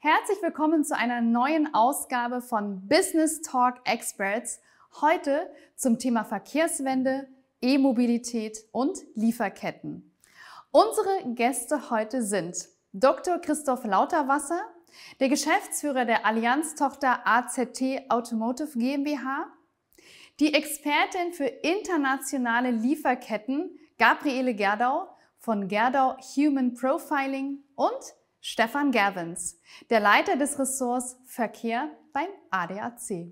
Herzlich willkommen zu einer neuen Ausgabe von Business Talk Experts. Heute zum Thema Verkehrswende, E-Mobilität und Lieferketten. Unsere Gäste heute sind Dr. Christoph Lauterwasser, der Geschäftsführer der Allianz-Tochter AZT Automotive GmbH, die Expertin für internationale Lieferketten Gabriele Gerdau von Gerdau Human Profiling und Stefan Gerwens, der Leiter des Ressorts Verkehr beim ADAC.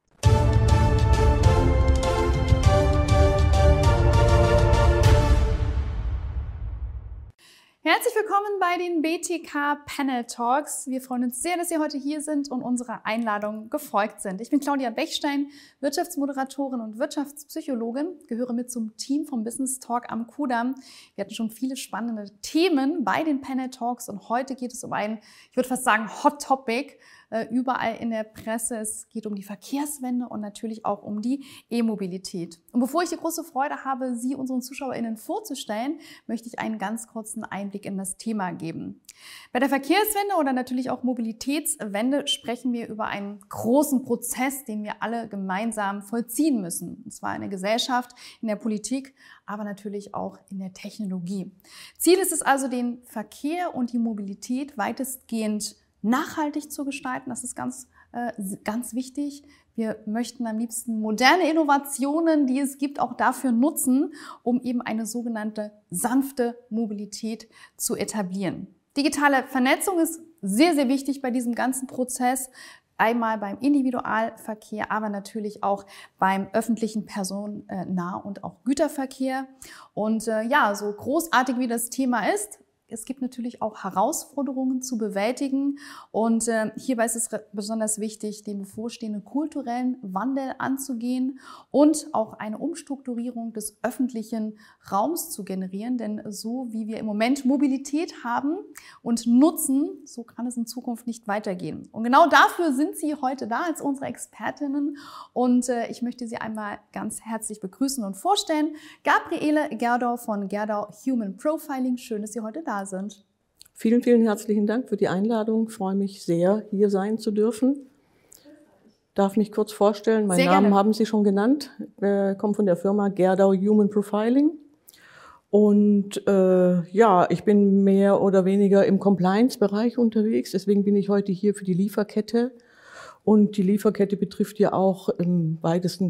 Herzlich willkommen bei den BTK Panel Talks. Wir freuen uns sehr, dass Sie heute hier sind und unserer Einladung gefolgt sind. Ich bin Claudia Bechstein, Wirtschaftsmoderatorin und Wirtschaftspsychologin, gehöre mit zum Team vom Business Talk am Kudamm. Wir hatten schon viele spannende Themen bei den Panel Talks und heute geht es um ein, ich würde fast sagen, Hot Topic, überall in der Presse. Es geht um die Verkehrswende und natürlich auch um die E-Mobilität. Und bevor ich die große Freude habe, Sie unseren ZuschauerInnen vorzustellen, möchte ich einen ganz kurzen Einblick in das Thema geben. Bei der Verkehrswende oder natürlich auch Mobilitätswende sprechen wir über einen großen Prozess, den wir alle gemeinsam vollziehen müssen. Und zwar in der Gesellschaft, in der Politik, aber natürlich auch in der Technologie. Ziel ist es also, den Verkehr und die Mobilität weitestgehend nachhaltig zu gestalten. Das ist ganz wichtig. Wir möchten am liebsten moderne Innovationen, die es gibt, auch dafür nutzen, um eben eine sogenannte sanfte Mobilität zu etablieren. Digitale Vernetzung ist sehr, sehr wichtig bei diesem ganzen Prozess. Einmal beim Individualverkehr, aber natürlich auch beim öffentlichen Personennah- und auch Güterverkehr. Und so großartig wie das Thema ist, es gibt natürlich auch Herausforderungen zu bewältigen und hierbei ist es besonders wichtig, den bevorstehenden kulturellen Wandel anzugehen und auch eine Umstrukturierung des öffentlichen Raums zu generieren. Denn so wie wir im Moment Mobilität haben und nutzen, so kann es in Zukunft nicht weitergehen. Und genau dafür sind Sie heute da als unsere Expertinnen und ich möchte Sie einmal ganz herzlich begrüßen und vorstellen. Gabriele Gerdau von Gerdau Human Profiling. Schön, dass Sie heute da sind. Vielen, vielen herzlichen Dank für die Einladung. Ich freue mich sehr, hier sein zu dürfen. Darf mich kurz vorstellen. Meinen Namen haben Sie schon genannt. Ich komme von der Firma Gerdau Human Profiling. Und ich bin mehr oder weniger im Compliance-Bereich unterwegs. Deswegen bin ich heute hier für die Lieferkette. Und die Lieferkette betrifft ja auch im weitesten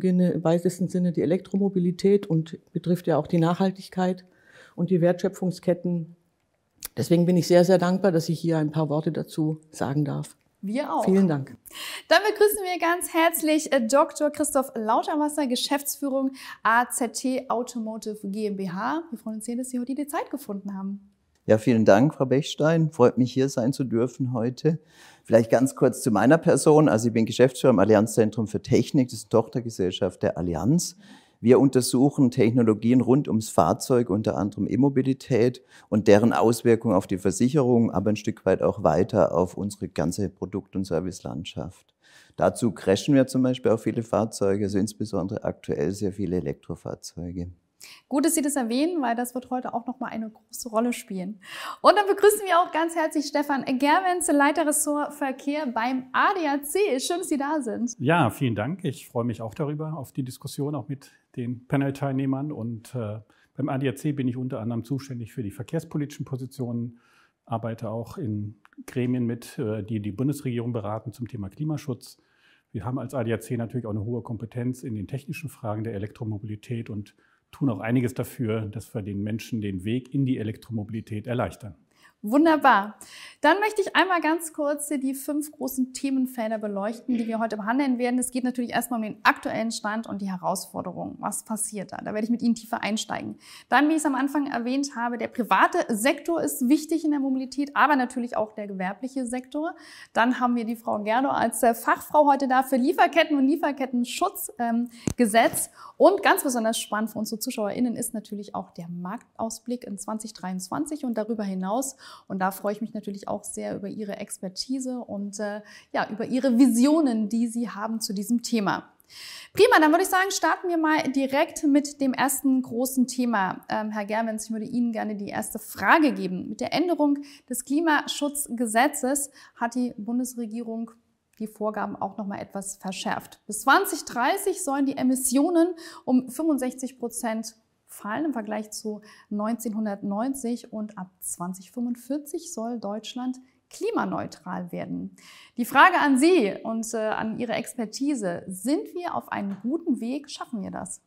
Sinne die Elektromobilität und betrifft ja auch die Nachhaltigkeit und die Wertschöpfungsketten. Deswegen bin ich sehr, sehr dankbar, dass ich hier ein paar Worte dazu sagen darf. Wir auch. Vielen Dank. Dann begrüßen wir ganz herzlich Dr. Christoph Lauterwasser, Geschäftsführung AZT Automotive GmbH. Wir freuen uns sehr, dass Sie heute die Zeit gefunden haben. Ja, vielen Dank, Frau Bechstein. Freut mich, hier sein zu dürfen heute. Vielleicht ganz kurz zu meiner Person. Also ich bin Geschäftsführer im Allianzzentrum für Technik. Das ist eine Tochtergesellschaft der Allianz. Wir untersuchen Technologien rund ums Fahrzeug, unter anderem E-Mobilität und deren Auswirkungen auf die Versicherung, aber ein Stück weit auch weiter auf unsere ganze Produkt- und Servicelandschaft. Dazu crashen wir zum Beispiel auch viele Fahrzeuge, also insbesondere aktuell sehr viele Elektrofahrzeuge. Gut, dass Sie das erwähnen, weil das wird heute auch nochmal eine große Rolle spielen. Und dann begrüßen wir auch ganz herzlich Stefan Gerwens, Leiter Ressort Verkehr beim ADAC. Schön, dass Sie da sind. Ja, vielen Dank. Ich freue mich auch darüber, auf die Diskussion auch mit den Panel-Teilnehmern. Und beim ADAC bin ich unter anderem zuständig für die verkehrspolitischen Positionen, arbeite auch in Gremien mit, die die Bundesregierung beraten zum Thema Klimaschutz. Wir haben als ADAC natürlich auch eine hohe Kompetenz in den technischen Fragen der Elektromobilität und tun auch einiges dafür, dass wir den Menschen den Weg in die Elektromobilität erleichtern. Wunderbar. Dann möchte ich einmal ganz kurz die 5 großen Themenfelder beleuchten, die wir heute behandeln werden. Es geht natürlich erstmal um den aktuellen Stand und die Herausforderungen. Was passiert da? Da werde ich mit Ihnen tiefer einsteigen. Dann, wie ich es am Anfang erwähnt habe, der private Sektor ist wichtig in der Mobilität, aber natürlich auch der gewerbliche Sektor. Dann haben wir die Frau Gerdau als Fachfrau heute da für Lieferketten und Lieferkettenschutzgesetz. Und ganz besonders spannend für unsere ZuschauerInnen ist natürlich auch der Marktausblick in 2023 und darüber hinaus. Und da freue ich mich natürlich auch sehr über Ihre Expertise und über Ihre Visionen, die Sie haben zu diesem Thema. Prima, dann würde ich sagen, starten wir mal direkt mit dem ersten großen Thema. Herr Gerwens, ich würde Ihnen gerne die erste Frage geben. Mit der Änderung des Klimaschutzgesetzes hat die Bundesregierung die Vorgaben auch noch mal etwas verschärft. Bis 2030 sollen die Emissionen um 65% fallen im Vergleich zu 1990 und ab 2045 soll Deutschland klimaneutral werden. Die Frage an Sie und an Ihre Expertise, sind wir auf einem guten Weg? Schaffen wir das?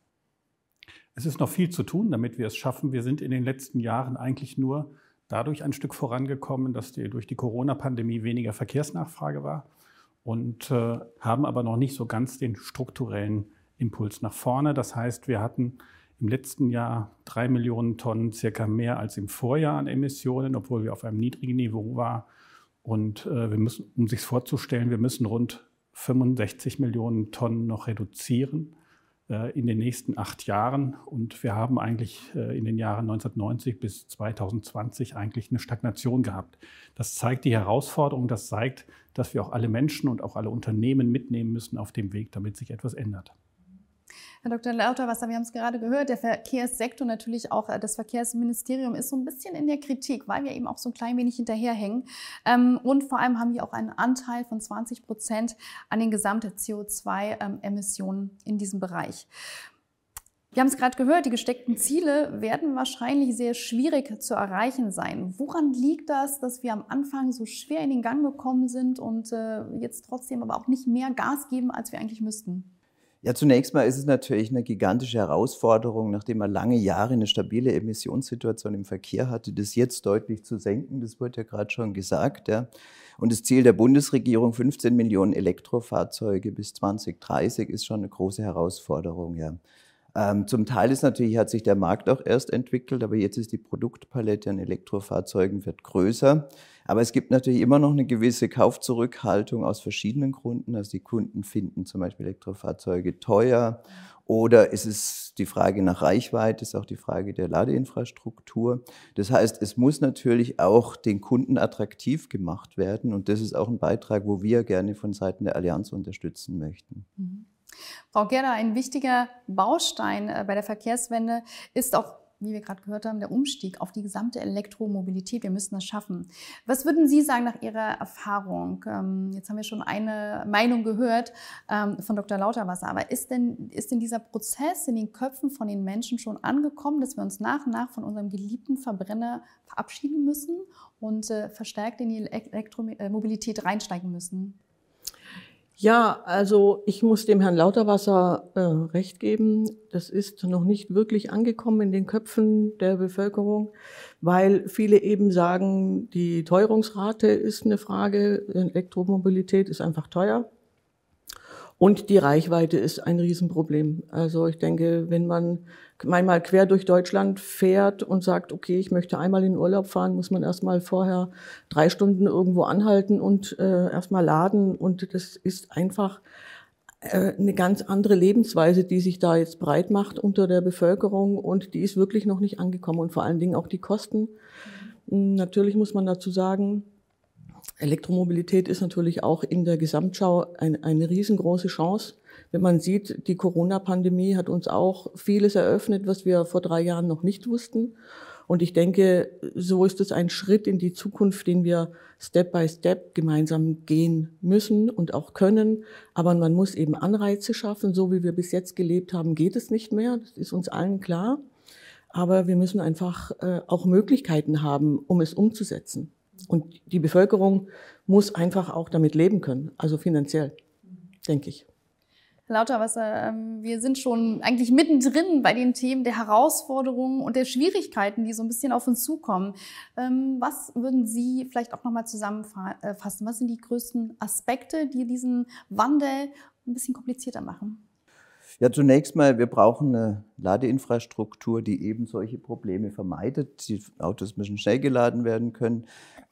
Es ist noch viel zu tun, damit wir es schaffen. Wir sind in den letzten Jahren eigentlich nur dadurch ein Stück vorangekommen, dass durch die Corona-Pandemie weniger Verkehrsnachfrage war und haben aber noch nicht so ganz den strukturellen Impuls nach vorne. Das heißt, wir hatten im letzten Jahr 3 Millionen Tonnen circa mehr als im Vorjahr an Emissionen, obwohl wir auf einem niedrigen Niveau waren. Und wir müssen, um sich vorzustellen, wir müssen rund 65 Millionen Tonnen noch reduzieren in den nächsten 8 Jahren. Und wir haben eigentlich in den Jahren 1990 bis 2020 eigentlich eine Stagnation gehabt. Das zeigt die Herausforderung, das zeigt, dass wir auch alle Menschen und auch alle Unternehmen mitnehmen müssen auf dem Weg, damit sich etwas ändert. Herr Dr. Lauterwasser, wir haben es gerade gehört, der Verkehrssektor, natürlich auch das Verkehrsministerium ist so ein bisschen in der Kritik, weil wir eben auch so ein klein wenig hinterherhängen. Und vor allem haben wir auch einen Anteil von 20% an den gesamten CO2-Emissionen in diesem Bereich. Wir haben es gerade gehört, die gesteckten Ziele werden wahrscheinlich sehr schwierig zu erreichen sein. Woran liegt das, dass wir am Anfang so schwer in den Gang gekommen sind und jetzt trotzdem aber auch nicht mehr Gas geben, als wir eigentlich müssten? Ja, zunächst mal ist es natürlich eine gigantische Herausforderung, nachdem man lange Jahre eine stabile Emissionssituation im Verkehr hatte, das jetzt deutlich zu senken. Das wurde ja gerade schon gesagt. Ja. Und das Ziel der Bundesregierung, 15 Millionen Elektrofahrzeuge bis 2030, ist schon eine große Herausforderung. Ja. Zum Teil hat sich der Markt auch erst entwickelt, aber jetzt ist die Produktpalette an Elektrofahrzeugen wird größer. Aber es gibt natürlich immer noch eine gewisse Kaufzurückhaltung aus verschiedenen Gründen. Also die Kunden finden zum Beispiel Elektrofahrzeuge teuer oder ist es die Frage nach Reichweite, ist auch die Frage der Ladeinfrastruktur. Das heißt, es muss natürlich auch den Kunden attraktiv gemacht werden und das ist auch ein Beitrag, wo wir gerne von Seiten der Allianz unterstützen möchten. Mhm. Frau Gerda, ein wichtiger Baustein bei der Verkehrswende ist auch, wie wir gerade gehört haben, der Umstieg auf die gesamte Elektromobilität. Wir müssen das schaffen. Was würden Sie sagen nach Ihrer Erfahrung? Jetzt haben wir schon eine Meinung gehört von Dr. Lauterwasser. Aber ist denn dieser Prozess in den Köpfen von den Menschen schon angekommen, dass wir uns nach und nach von unserem geliebten Verbrenner verabschieden müssen und verstärkt in die Elektromobilität reinsteigen müssen? Ja, also ich muss dem Herrn Lauterwasser recht geben. Das ist noch nicht wirklich angekommen in den Köpfen der Bevölkerung, weil viele eben sagen, die Teuerungsrate ist eine Frage, Elektromobilität ist einfach teuer und die Reichweite ist ein Riesenproblem. Also ich denke, wenn man einmal quer durch Deutschland fährt und sagt, okay, ich möchte einmal in den Urlaub fahren, muss man erstmal vorher 3 Stunden irgendwo anhalten und erstmal laden. Und das ist einfach eine ganz andere Lebensweise, die sich da jetzt breit macht unter der Bevölkerung. Und die ist wirklich noch nicht angekommen. Und vor allen Dingen auch die Kosten. Natürlich muss man dazu sagen, Elektromobilität ist natürlich auch in der Gesamtschau eine riesengroße Chance. Wenn man sieht, die Corona-Pandemie hat uns auch vieles eröffnet, was wir vor 3 Jahren noch nicht wussten. Und ich denke, so ist es ein Schritt in die Zukunft, den wir Step by Step gemeinsam gehen müssen und auch können. Aber man muss eben Anreize schaffen. So wie wir bis jetzt gelebt haben, geht es nicht mehr. Das ist uns allen klar. Aber wir müssen einfach auch Möglichkeiten haben, um es umzusetzen. Und die Bevölkerung muss einfach auch damit leben können, also finanziell, denke ich. Herr Lauterwasser, wir sind schon eigentlich mittendrin bei den Themen der Herausforderungen und der Schwierigkeiten, die so ein bisschen auf uns zukommen. Was würden Sie vielleicht auch nochmal zusammenfassen? Was sind die größten Aspekte, die diesen Wandel ein bisschen komplizierter machen? Ja, zunächst mal, wir brauchen eine Ladeinfrastruktur, die eben solche Probleme vermeidet. Die Autos müssen schnell geladen werden können.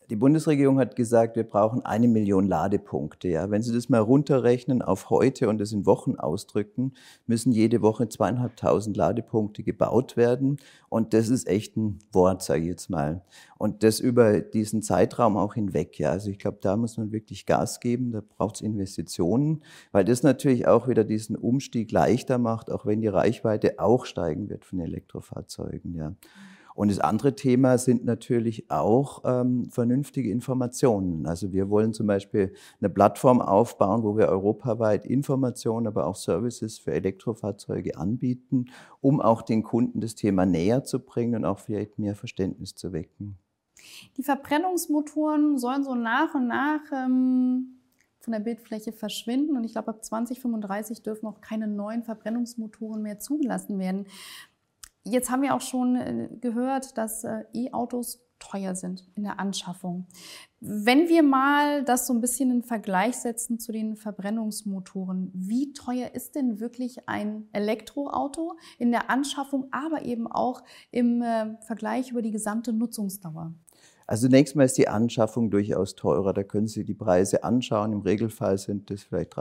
Die Bundesregierung hat gesagt, wir brauchen 1 Million Ladepunkte. Ja. Wenn Sie das mal runterrechnen auf heute und das in Wochen ausdrücken, müssen jede Woche 2.500 Ladepunkte gebaut werden. Und das ist echt ein Wort, sage ich jetzt mal. Und das über diesen Zeitraum auch hinweg. Ja. Also ich glaube, da muss man wirklich Gas geben, da braucht es Investitionen, weil das natürlich auch wieder diesen Umstieg leichter macht, auch wenn die Reichweite auch steigen wird von Elektrofahrzeugen. Ja. Und das andere Thema sind natürlich auch vernünftige Informationen. Also wir wollen zum Beispiel eine Plattform aufbauen, wo wir europaweit Informationen, aber auch Services für Elektrofahrzeuge anbieten, um auch den Kunden das Thema näher zu bringen und auch vielleicht mehr Verständnis zu wecken. Die Verbrennungsmotoren sollen so nach und nach von der Bildfläche verschwinden. Und ich glaube, ab 2035 dürfen auch keine neuen Verbrennungsmotoren mehr zugelassen werden. Jetzt haben wir auch schon gehört, dass E-Autos teuer sind in der Anschaffung. Wenn wir mal das so ein bisschen in Vergleich setzen zu den Verbrennungsmotoren, wie teuer ist denn wirklich ein Elektroauto in der Anschaffung, aber eben auch im Vergleich über die gesamte Nutzungsdauer? Also zunächst mal ist die Anschaffung durchaus teurer. Da können Sie die Preise anschauen. Im Regelfall sind das vielleicht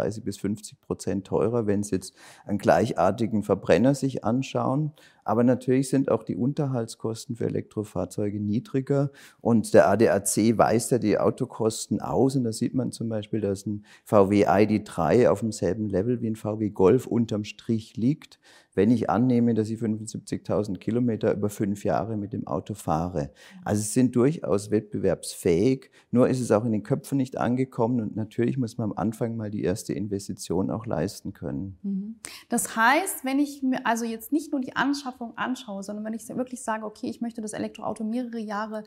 30-50% teurer, wenn Sie jetzt einen gleichartigen Verbrenner sich anschauen. Aber natürlich sind auch die Unterhaltskosten für Elektrofahrzeuge niedriger. Und der ADAC weist ja die Autokosten aus. Und da sieht man zum Beispiel, dass ein VW ID.3 auf demselben Level wie ein VW Golf unterm Strich liegt, wenn ich annehme, dass ich 75.000 Kilometer über 5 Jahre mit dem Auto fahre. Also es sind durchaus wettbewerbsfähig, nur ist es auch in den Köpfen nicht angekommen und natürlich muss man am Anfang mal die erste Investition auch leisten können. Das heißt, wenn ich mir also jetzt nicht nur die Anschaffung anschaue, sondern wenn ich wirklich sage, okay, ich möchte das Elektroauto mehrere Jahre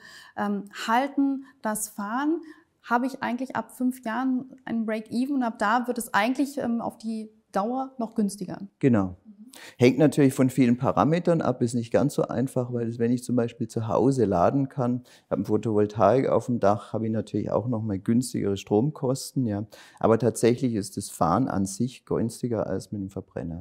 halten, das fahren, habe ich eigentlich ab 5 Jahren einen Break-Even und ab da wird es eigentlich auf die Dauer noch günstiger. Genau. Hängt natürlich von vielen Parametern ab, ist nicht ganz so einfach, weil wenn ich zum Beispiel zu Hause laden kann, habe eine Photovoltaik auf dem Dach, habe ich natürlich auch nochmal günstigere Stromkosten. Ja. Aber tatsächlich ist das Fahren an sich günstiger als mit dem Verbrenner.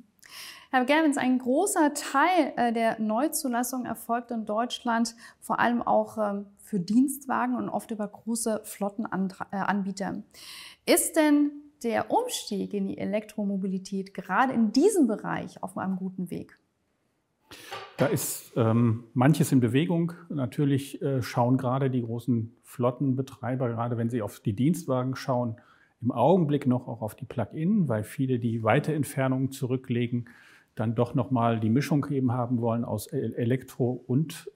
Herr Gerwens, ein großer Teil der Neuzulassung erfolgt in Deutschland vor allem auch für Dienstwagen und oft über große Flottenanbieter. Ist denn der Umstieg in die Elektromobilität gerade in diesem Bereich auf einem guten Weg? Da ist manches in Bewegung. Natürlich schauen gerade die großen Flottenbetreiber, gerade wenn sie auf die Dienstwagen schauen, im Augenblick noch auch auf die Plug-in, weil viele, die weite Entfernungen zurücklegen, dann doch nochmal die Mischung eben haben wollen aus Elektro und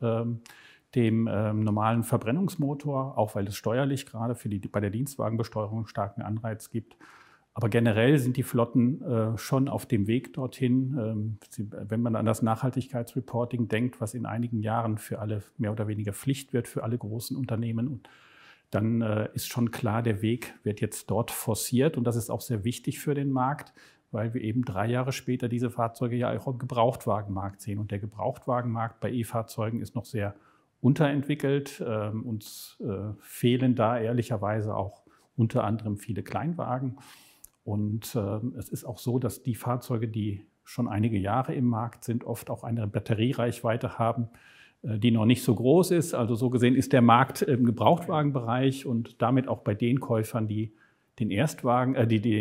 dem normalen Verbrennungsmotor, auch weil es steuerlich gerade bei der Dienstwagenbesteuerung einen starken Anreiz gibt. Aber generell sind die Flotten schon auf dem Weg dorthin. Wenn man an das Nachhaltigkeitsreporting denkt, was in einigen Jahren für alle mehr oder weniger Pflicht wird, für alle großen Unternehmen, dann ist schon klar, der Weg wird jetzt dort forciert. Und das ist auch sehr wichtig für den Markt, weil wir eben 3 Jahre später diese Fahrzeuge ja auch im Gebrauchtwagenmarkt sehen. Und der Gebrauchtwagenmarkt bei E-Fahrzeugen ist noch sehr unterentwickelt. Uns fehlen da ehrlicherweise auch unter anderem viele Kleinwagen. Und es ist auch so, dass die Fahrzeuge, die schon einige Jahre im Markt sind, oft auch eine Batteriereichweite haben, die noch nicht so groß ist. Also so gesehen ist der Markt im Gebrauchtwagenbereich und damit auch bei den Käufern, die den Erstwagen,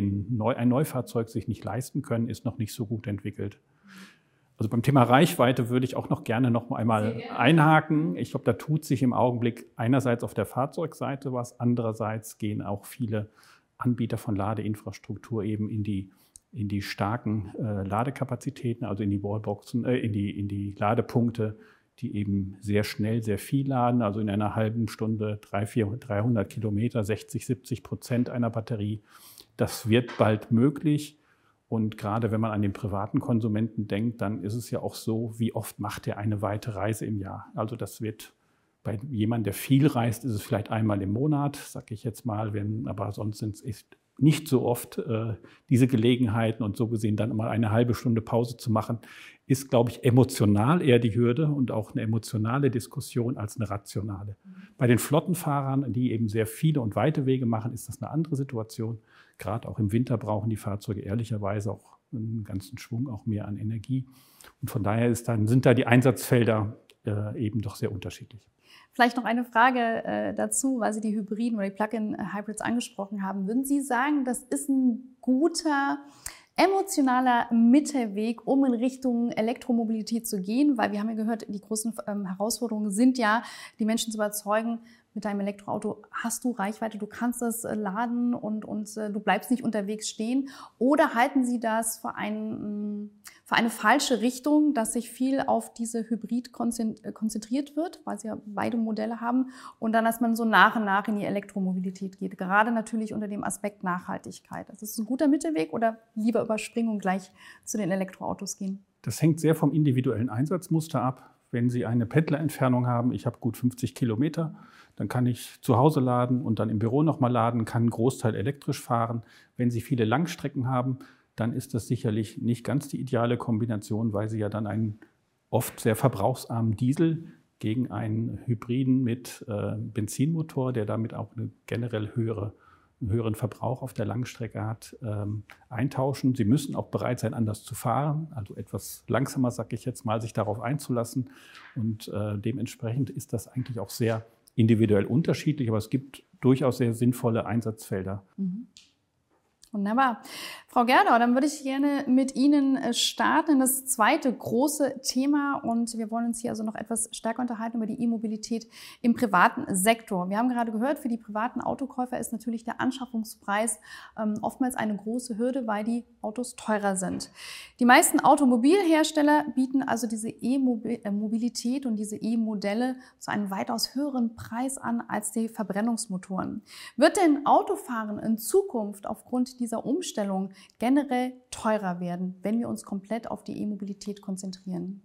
ein Neufahrzeug sich nicht leisten können, ist noch nicht so gut entwickelt. Also beim Thema Reichweite würde ich auch noch gerne einmal einhaken. Ich glaube, da tut sich im Augenblick einerseits auf der Fahrzeugseite was, andererseits gehen auch viele Anbieter von Ladeinfrastruktur eben in die starken Ladekapazitäten, also in die Wallboxen, in die Ladepunkte, die eben sehr schnell sehr viel laden, also in einer halben Stunde 300 Kilometer, 60-70% einer Batterie. Das wird bald möglich. Und gerade wenn man an den privaten Konsumenten denkt, dann ist es ja auch so, wie oft macht er eine weite Reise im Jahr? Also das wird bei jemandem, der viel reist, ist es vielleicht einmal im Monat, sage ich jetzt mal, aber sonst sind es nicht so oft diese Gelegenheiten und so gesehen dann mal eine halbe Stunde Pause zu machen, ist, glaube ich, emotional eher die Hürde und auch eine emotionale Diskussion als eine rationale. Bei den Flottenfahrern, die eben sehr viele und weite Wege machen, ist das eine andere Situation. Gerade auch im Winter brauchen die Fahrzeuge ehrlicherweise auch einen ganzen Schwung auch mehr an Energie. Und von daher sind da die Einsatzfelder eben doch sehr unterschiedlich. Vielleicht noch eine Frage dazu, weil Sie die Hybriden oder die Plug-in-Hybrids angesprochen haben. Würden Sie sagen, das ist ein guter emotionaler Mittelweg, um in Richtung Elektromobilität zu gehen? Weil wir haben ja gehört, die großen Herausforderungen sind ja, die Menschen zu überzeugen, mit deinem Elektroauto hast du Reichweite, du kannst das laden und du bleibst nicht unterwegs stehen. Oder halten Sie das für eine falsche Richtung, dass sich viel auf diese Hybrid konzentriert wird, weil Sie ja beide Modelle haben und dann, dass man so nach und nach in die Elektromobilität geht, gerade natürlich unter dem Aspekt Nachhaltigkeit. Das ist ein guter Mittelweg oder lieber überspringen und gleich zu den Elektroautos gehen? Das hängt sehr vom individuellen Einsatzmuster ab. Wenn Sie eine Pendlerentfernung haben, ich habe gut 50 Kilometer, dann kann ich zu Hause laden und dann im Büro nochmal laden, kann einen Großteil elektrisch fahren. Wenn Sie viele Langstrecken haben, dann ist das sicherlich nicht ganz die ideale Kombination, weil Sie ja dann einen oft sehr verbrauchsarmen Diesel gegen einen Hybriden mit Benzinmotor, der damit auch einen generell höheren Verbrauch auf der Langstrecke hat, eintauschen. Sie müssen auch bereit sein, anders zu fahren, also etwas langsamer, sage ich jetzt mal, sich darauf einzulassen. Und dementsprechend ist das eigentlich auch sehr individuell unterschiedlich, aber es gibt durchaus sehr sinnvolle Einsatzfelder. Mhm. Wunderbar. Frau Gerdau, dann würde ich gerne mit Ihnen starten in das zweite große Thema und wir wollen uns hier also noch etwas stärker unterhalten über die E-Mobilität im privaten Sektor. Wir haben gerade gehört, für die privaten Autokäufer ist natürlich der Anschaffungspreis oftmals eine große Hürde, weil die Autos teurer sind. Die meisten Automobilhersteller bieten also diese E-Mobilität und diese E-Modelle zu einem weitaus höheren Preis an als die Verbrennungsmotoren. Wird denn Autofahren in Zukunft aufgrund dieser Umstellung generell teurer werden, wenn wir uns komplett auf die E-Mobilität konzentrieren?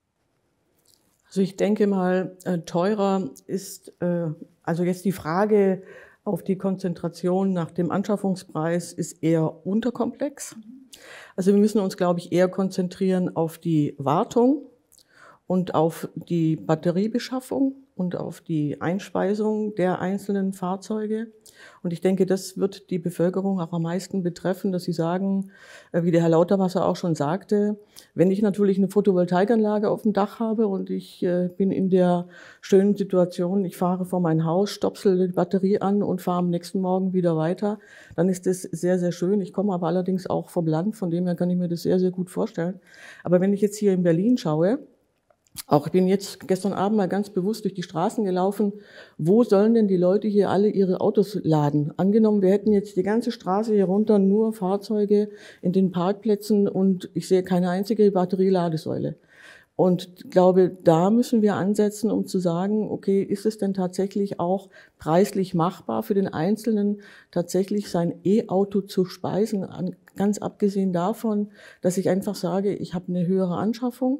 Also ich denke mal, teurer ist, also jetzt die Frage auf die Konzentration nach dem Anschaffungspreis ist eher unterkomplex. Also wir müssen uns, glaube ich, eher konzentrieren auf die Wartung und auf die Batteriebeschaffung und auf die Einspeisung der einzelnen Fahrzeuge. Und ich denke, das wird die Bevölkerung auch am meisten betreffen, dass sie sagen, wie der Herr Lauterwasser auch schon sagte, wenn ich natürlich eine Photovoltaikanlage auf dem Dach habe und ich bin in der schönen Situation, ich fahre vor mein Haus, stopsel die Batterie an und fahre am nächsten Morgen wieder weiter, dann ist das sehr, sehr schön. Ich komme aber allerdings auch vom Land, von dem her kann ich mir das sehr, sehr gut vorstellen. Aber wenn ich jetzt hier in Berlin schaue, auch ich bin jetzt gestern Abend mal ganz bewusst durch die Straßen gelaufen. Wo sollen denn die Leute hier alle ihre Autos laden? Angenommen, wir hätten jetzt die ganze Straße hier runter nur Fahrzeuge in den Parkplätzen und ich sehe keine einzige Batterieladesäule. Und ich glaube, da müssen wir ansetzen, um zu sagen, okay, ist es denn tatsächlich auch preislich machbar für den Einzelnen, tatsächlich sein E-Auto zu speisen? Ganz abgesehen davon, dass ich einfach sage, ich habe eine höhere Anschaffung.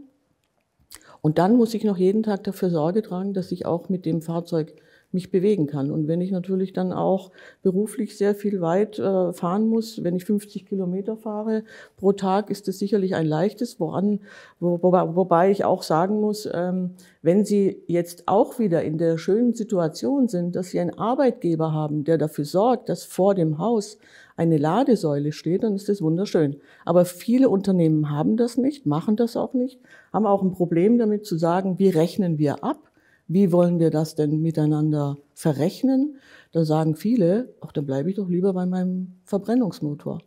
Und dann muss ich noch jeden Tag dafür Sorge tragen, dass ich auch mit dem Fahrzeug mich bewegen kann. Und wenn ich natürlich dann auch beruflich sehr viel weit fahren muss, wenn ich 50 Kilometer fahre pro Tag, ist das sicherlich ein leichtes, wobei ich auch sagen muss, wenn Sie jetzt auch wieder in der schönen Situation sind, dass Sie einen Arbeitgeber haben, der dafür sorgt, dass vor dem Haus eine Ladesäule steht, dann ist das wunderschön. Aber viele Unternehmen haben das nicht, machen das auch nicht, haben auch ein Problem damit zu sagen, wie rechnen wir ab? Wie wollen wir das denn miteinander verrechnen? Da sagen viele, ach, dann bleibe ich doch lieber bei meinem Verbrennungsmotor.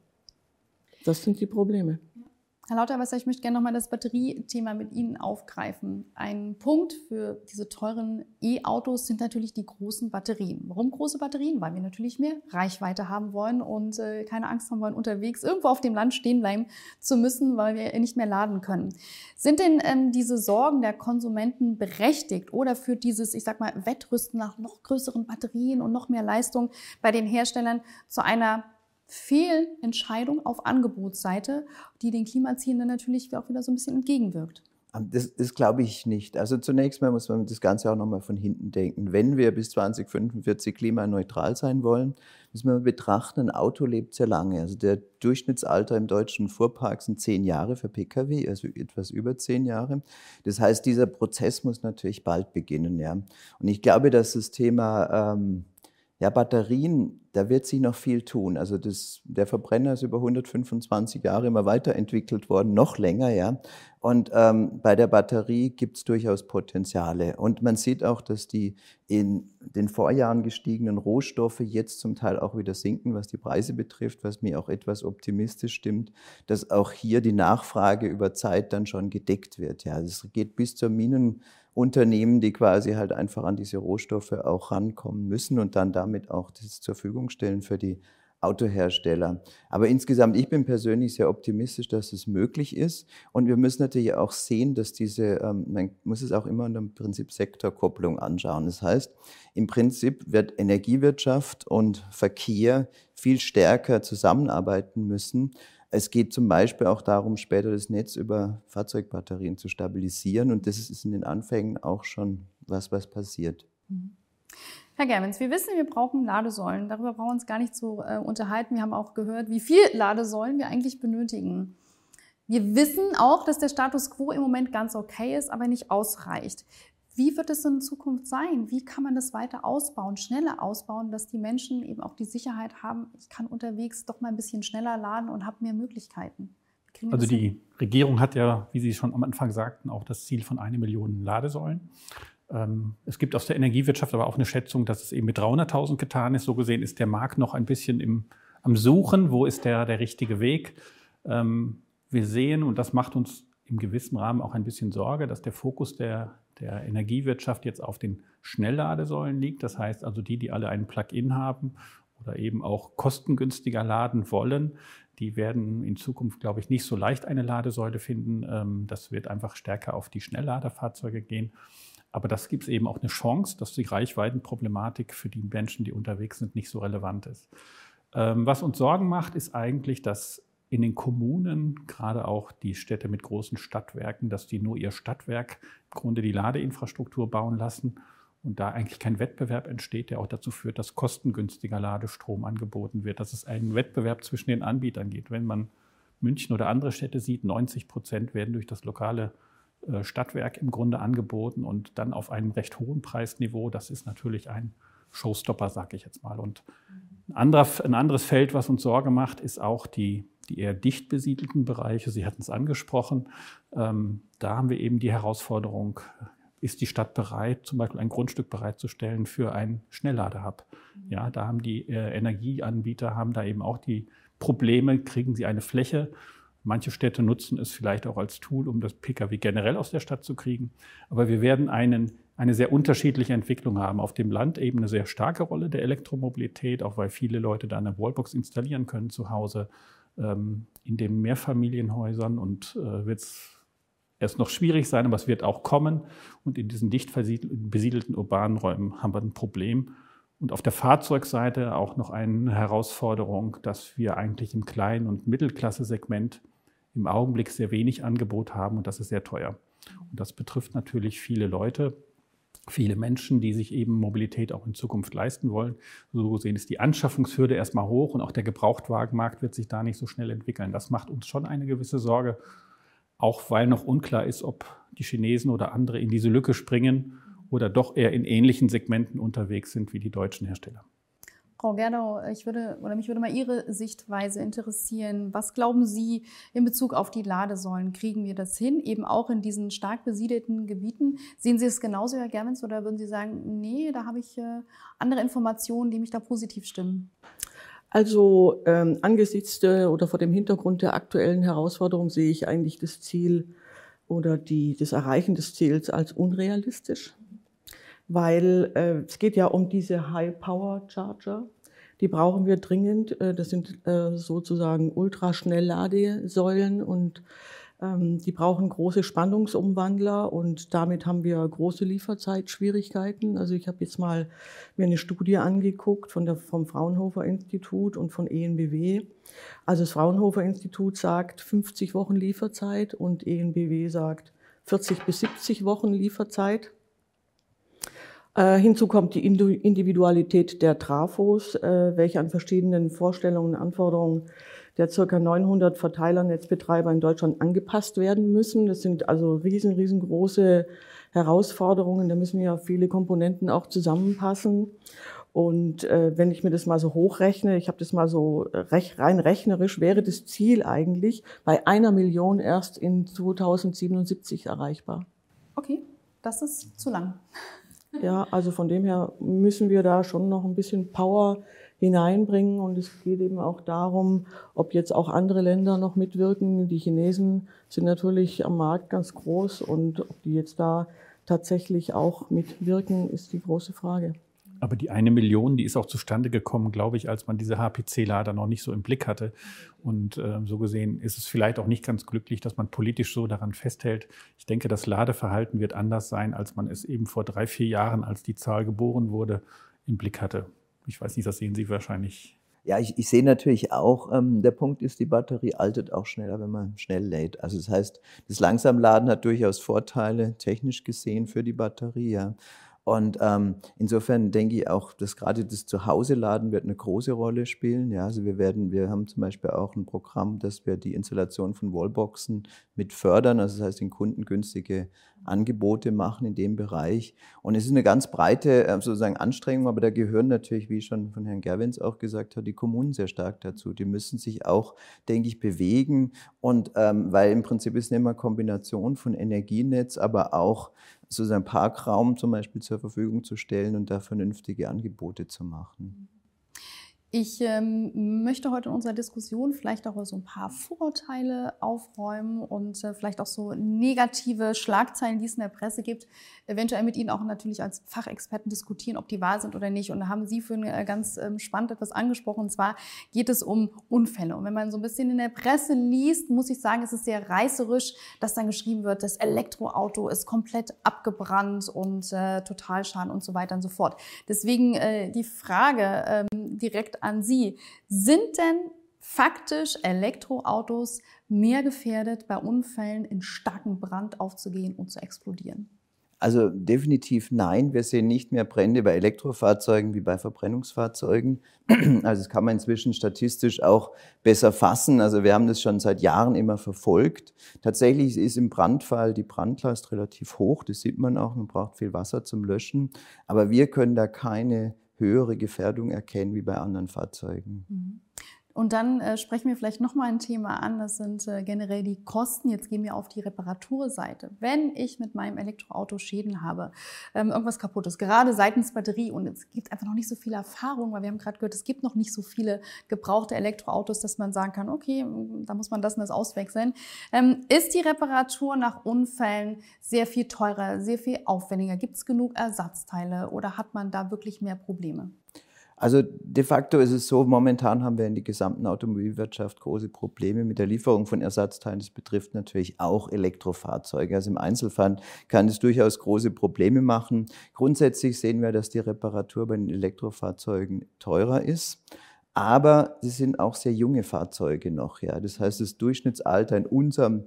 Das sind die Probleme. Herr Lauterwasser, ich möchte gerne nochmal das Batteriethema mit Ihnen aufgreifen. Ein Punkt für diese teuren E-Autos sind natürlich die großen Batterien. Warum große Batterien? Weil wir natürlich mehr Reichweite haben wollen und keine Angst haben wollen, unterwegs irgendwo auf dem Land stehen bleiben zu müssen, weil wir nicht mehr laden können. Sind denn diese Sorgen der Konsumenten berechtigt oder führt dieses, ich sag mal, Wettrüsten nach noch größeren Batterien und noch mehr Leistung bei den Herstellern zu einer Fehlentscheidung auf Angebotsseite, die den Klimazielen dann natürlich auch wieder so ein bisschen entgegenwirkt? Das glaube ich nicht. Also zunächst mal muss man das Ganze auch nochmal von hinten denken. Wenn wir bis 2045 klimaneutral sein wollen, müssen wir betrachten, ein Auto lebt sehr lange. Also der Durchschnittsalter im deutschen Fuhrpark sind 10 Jahre für Pkw, also etwas über 10 Jahre. Das heißt, dieser Prozess muss natürlich bald beginnen. Ja. Und ich glaube, dass das Thema Ja, Batterien, da wird sich noch viel tun. Also der Verbrenner ist über 125 Jahre immer weiterentwickelt worden, noch länger, ja. Und bei der Batterie gibt es durchaus Potenziale. Und man sieht auch, dass die in den Vorjahren gestiegenen Rohstoffe jetzt zum Teil auch wieder sinken, was die Preise betrifft, was mir auch etwas optimistisch stimmt, dass auch hier die Nachfrage über Zeit dann schon gedeckt wird. Ja, es geht bis zur Minenunternehmen, die quasi halt einfach an diese Rohstoffe auch rankommen müssen und dann damit auch das zur Verfügung stellen für die Autohersteller. Aber insgesamt, ich bin persönlich sehr optimistisch, dass es möglich ist. Und wir müssen natürlich auch sehen, dass man muss es auch immer unter dem Prinzip Sektorkopplung anschauen. Das heißt, im Prinzip wird Energiewirtschaft und Verkehr viel stärker zusammenarbeiten müssen. Es geht zum Beispiel auch darum, später das Netz über Fahrzeugbatterien zu stabilisieren. Und das ist in den Anfängen auch schon was passiert. Herr Germens, wir wissen, wir brauchen Ladesäulen. Darüber brauchen wir uns gar nicht so unterhalten. Wir haben auch gehört, wie viel Ladesäulen wir eigentlich benötigen. Wir wissen auch, dass der Status quo im Moment ganz okay ist, aber nicht ausreicht. Wie wird es in Zukunft sein? Wie kann man das weiter ausbauen, schneller ausbauen, dass die Menschen eben auch die Sicherheit haben, ich kann unterwegs doch mal ein bisschen schneller laden und habe mehr Möglichkeiten? Also die Regierung hat ja, wie Sie schon am Anfang sagten, auch das Ziel von 1 Million Ladesäulen. Es gibt aus der Energiewirtschaft aber auch eine Schätzung, dass es eben mit 300.000 getan ist. So gesehen ist der Markt noch ein bisschen am Suchen. Wo ist der richtige Weg? Wir sehen, und das macht uns im gewissen Rahmen auch ein bisschen Sorge, dass der Fokus der Energiewirtschaft jetzt auf den Schnellladesäulen liegt. Das heißt also die alle einen Plug-in haben oder eben auch kostengünstiger laden wollen, die werden in Zukunft, glaube ich, nicht so leicht eine Ladesäule finden. Das wird einfach stärker auf die Schnellladerfahrzeuge gehen. Aber das gibt es eben auch eine Chance, dass die Reichweitenproblematik für die Menschen, die unterwegs sind, nicht so relevant ist. Was uns Sorgen macht, ist eigentlich, dass in den Kommunen, gerade auch die Städte mit großen Stadtwerken, dass die nur ihr Stadtwerk im Grunde die Ladeinfrastruktur bauen lassen und da eigentlich kein Wettbewerb entsteht, der auch dazu führt, dass kostengünstiger Ladestrom angeboten wird, dass es einen Wettbewerb zwischen den Anbietern gibt. Wenn man München oder andere Städte sieht, 90% werden durch das lokale Stadtwerk im Grunde angeboten und dann auf einem recht hohen Preisniveau. Das ist natürlich ein Showstopper, sage ich jetzt mal. Und ein anderes Feld, was uns Sorge macht, ist auch die eher dicht besiedelten Bereiche. Sie hatten es angesprochen. Da haben wir eben die Herausforderung, ist die Stadt bereit, zum Beispiel ein Grundstück bereitzustellen für einen Schnellladehub? Ja, da haben die Energieanbieter da eben auch die Probleme, kriegen sie eine Fläche. Manche Städte nutzen es vielleicht auch als Tool, um das Pkw generell aus der Stadt zu kriegen. Aber wir werden eine sehr unterschiedliche Entwicklung haben. Auf dem Land eben eine sehr starke Rolle der Elektromobilität, auch weil viele Leute da eine Wallbox installieren können zu Hause, in den Mehrfamilienhäusern. Und wird es erst noch schwierig sein, aber es wird auch kommen. Und in diesen dicht besiedelten urbanen Räumen haben wir ein Problem. Und auf der Fahrzeugseite auch noch eine Herausforderung, dass wir eigentlich im Klein- und Mittelklasse-Segment im Augenblick sehr wenig Angebot haben und das ist sehr teuer. Und das betrifft natürlich viele Leute, viele Menschen, die sich eben Mobilität auch in Zukunft leisten wollen. So gesehen ist die Anschaffungshürde erstmal hoch und auch der Gebrauchtwagenmarkt wird sich da nicht so schnell entwickeln. Das macht uns schon eine gewisse Sorge, auch weil noch unklar ist, ob die Chinesen oder andere in diese Lücke springen oder doch eher in ähnlichen Segmenten unterwegs sind wie die deutschen Hersteller. Frau Gerdau, mich würde mal Ihre Sichtweise interessieren. Was glauben Sie in Bezug auf die Ladesäulen? Kriegen wir das hin, eben auch in diesen stark besiedelten Gebieten? Sehen Sie es genauso, Herr Germens, oder würden Sie sagen, nee, da habe ich andere Informationen, die mich da positiv stimmen? Also angesichts oder vor dem Hintergrund der aktuellen Herausforderung sehe ich eigentlich das Ziel oder das Erreichen des Ziels als unrealistisch. Weil es geht ja um diese High-Power-Charger, die brauchen wir dringend. Das sind sozusagen Ultraschnellladesäulen und die brauchen große Spannungsumwandler und damit haben wir große Lieferzeitschwierigkeiten. Also ich habe jetzt mal mir eine Studie angeguckt vom Fraunhofer Institut und von EnBW. Also das Fraunhofer Institut sagt 50 Wochen Lieferzeit und EnBW sagt 40 bis 70 Wochen Lieferzeit. Hinzu kommt die Individualität der Trafos, welche an verschiedenen Vorstellungen und Anforderungen der ca. 900 Verteilernetzbetreiber in Deutschland angepasst werden müssen. Das sind also riesengroße Herausforderungen. Da müssen ja viele Komponenten auch zusammenpassen. Und wenn ich mir das mal so hochrechne, ich habe das mal so rein rechnerisch, wäre das Ziel eigentlich bei 1 Million erst in 2077 erreichbar. Okay, das ist zu lang. Ja, also von dem her müssen wir da schon noch ein bisschen Power hineinbringen. Und es geht eben auch darum, ob jetzt auch andere Länder noch mitwirken. Die Chinesen sind natürlich am Markt ganz groß und ob die jetzt da tatsächlich auch mitwirken, ist die große Frage. Aber die 1 Million, die ist auch zustande gekommen, glaube ich, als man diese HPC-Lader noch nicht so im Blick hatte. Und so gesehen ist es vielleicht auch nicht ganz glücklich, dass man politisch so daran festhält. Ich denke, das Ladeverhalten wird anders sein, als man es eben vor 3, 4 Jahren, als die Zahl geboren wurde, im Blick hatte. Ich weiß nicht, das sehen Sie wahrscheinlich. Ja, ich sehe natürlich auch, der Punkt ist, die Batterie altert auch schneller, wenn man schnell lädt. Also das heißt, das Langsamladen hat durchaus Vorteile, technisch gesehen, für die Batterie, ja. Und insofern denke ich auch, dass gerade das Zuhause-Laden wird eine große Rolle spielen. Ja, also wir haben zum Beispiel auch ein Programm, dass wir die Installation von Wallboxen mit fördern. Also das heißt, den Kunden günstige Angebote machen in dem Bereich. Und es ist eine ganz breite sozusagen Anstrengung, aber da gehören natürlich, wie schon von Herrn Gerwens auch gesagt hat, die Kommunen sehr stark dazu. Die müssen sich auch, denke ich, bewegen. Und weil im Prinzip ist es immer Kombination von Energienetz, aber auch sozusagen Parkraum zum Beispiel zur Verfügung zu stellen und da vernünftige Angebote zu machen. Ich möchte heute in unserer Diskussion vielleicht auch so ein paar Vorurteile aufräumen und vielleicht auch so negative Schlagzeilen, die es in der Presse gibt, eventuell mit Ihnen auch natürlich als Fachexperten diskutieren, ob die wahr sind oder nicht. Und da haben Sie für ganz spannend etwas angesprochen, und zwar geht es um Unfälle. Und wenn man so ein bisschen in der Presse liest, muss ich sagen, es ist sehr reißerisch, dass dann geschrieben wird, das Elektroauto ist komplett abgebrannt und Totalschaden und so weiter und so fort. Deswegen die Frage direkt an Sie. Sind denn faktisch Elektroautos mehr gefährdet, bei Unfällen in starken Brand aufzugehen und zu explodieren? Also definitiv nein. Wir sehen nicht mehr Brände bei Elektrofahrzeugen wie bei Verbrennungsfahrzeugen. Also das kann man inzwischen statistisch auch besser fassen. Also wir haben das schon seit Jahren immer verfolgt. Tatsächlich ist im Brandfall die Brandlast relativ hoch. Das sieht man auch. Man braucht viel Wasser zum Löschen. Aber wir können da keine höhere Gefährdung erkennen wie bei anderen Fahrzeugen. Und dann sprechen wir vielleicht nochmal ein Thema an, das sind generell die Kosten. Jetzt gehen wir auf die Reparaturseite. Wenn ich mit meinem Elektroauto Schäden habe, irgendwas kaputt ist, gerade seitens Batterie, und es gibt einfach noch nicht so viel Erfahrung, weil wir haben gerade gehört, es gibt noch nicht so viele gebrauchte Elektroautos, dass man sagen kann, okay, da muss man das und das auswechseln. Ist die Reparatur nach Unfällen sehr viel teurer, sehr viel aufwendiger? Gibt es genug Ersatzteile oder hat man da wirklich mehr Probleme? Also de facto ist es so, momentan haben wir in der gesamten Automobilwirtschaft große Probleme mit der Lieferung von Ersatzteilen. Das betrifft natürlich auch Elektrofahrzeuge. Also im Einzelfall kann es durchaus große Probleme machen. Grundsätzlich sehen wir, dass die Reparatur bei den Elektrofahrzeugen teurer ist. Aber sie sind auch sehr junge Fahrzeuge noch. Ja. Das heißt, das Durchschnittsalter in unserem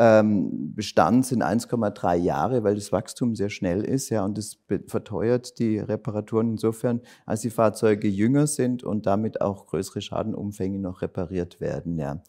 Bestand sind 1,3 Jahre, weil das Wachstum sehr schnell ist. Ja, und das verteuert die Reparaturen insofern, als die Fahrzeuge jünger sind und damit auch größere Schadenumfänge noch repariert werden. Ja.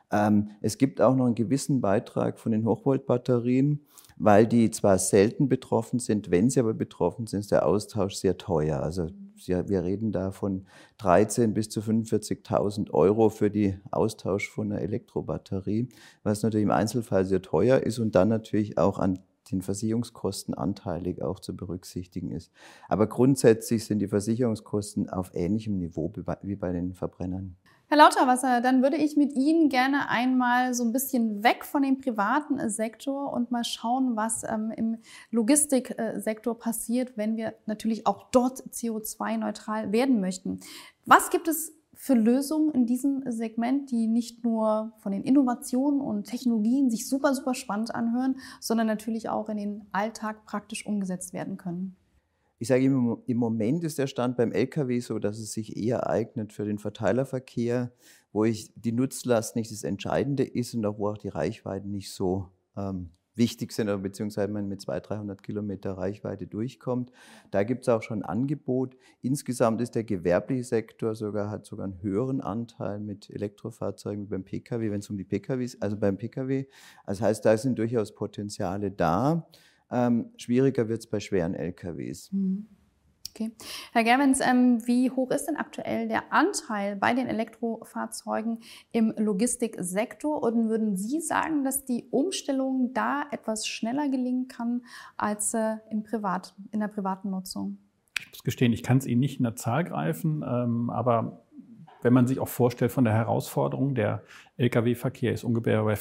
Es gibt auch noch einen gewissen Beitrag von den Hochvoltbatterien, weil die zwar selten betroffen sind, wenn sie aber betroffen sind, ist der Austausch sehr teuer. Also wir reden da von 13.000 bis zu 45.000 Euro für die Austausch von einer Elektrobatterie, was natürlich im Einzelfall sehr teuer ist und dann natürlich auch an den Versicherungskosten anteilig auch zu berücksichtigen ist. Aber grundsätzlich sind die Versicherungskosten auf ähnlichem Niveau wie bei den Verbrennern. Herr Lauterwasser, dann würde ich mit Ihnen gerne einmal so ein bisschen weg von dem privaten Sektor und mal schauen, was im Logistiksektor passiert, wenn wir natürlich auch dort CO2-neutral werden möchten. Was gibt es für Lösungen in diesem Segment, die nicht nur von den Innovationen und Technologien sich super, super spannend anhören, sondern natürlich auch in den Alltag praktisch umgesetzt werden können? Ich sage immer, im Moment ist der Stand beim Lkw so, dass es sich eher eignet für den Verteilerverkehr, wo die Nutzlast nicht das Entscheidende ist und auch wo auch die Reichweiten nicht so wichtig sind, oder beziehungsweise man mit 200-300 Kilometer Reichweite durchkommt. Da gibt es auch schon ein Angebot. Insgesamt ist der gewerbliche Sektor hat sogar einen höheren Anteil mit Elektrofahrzeugen wie beim Pkw, wenn es um die Pkws, also beim Pkw. Das heißt, da sind durchaus Potenziale da. Schwieriger wird es bei schweren LKWs. Okay. Herr Gerwens, wie hoch ist denn aktuell der Anteil bei den Elektrofahrzeugen im Logistiksektor? Und würden Sie sagen, dass die Umstellung da etwas schneller gelingen kann als in der privaten Nutzung? Ich muss gestehen, ich kann es Ihnen nicht in der Zahl greifen, aber wenn man sich auch vorstellt von der Herausforderung, der Lkw-Verkehr ist ungefähr bei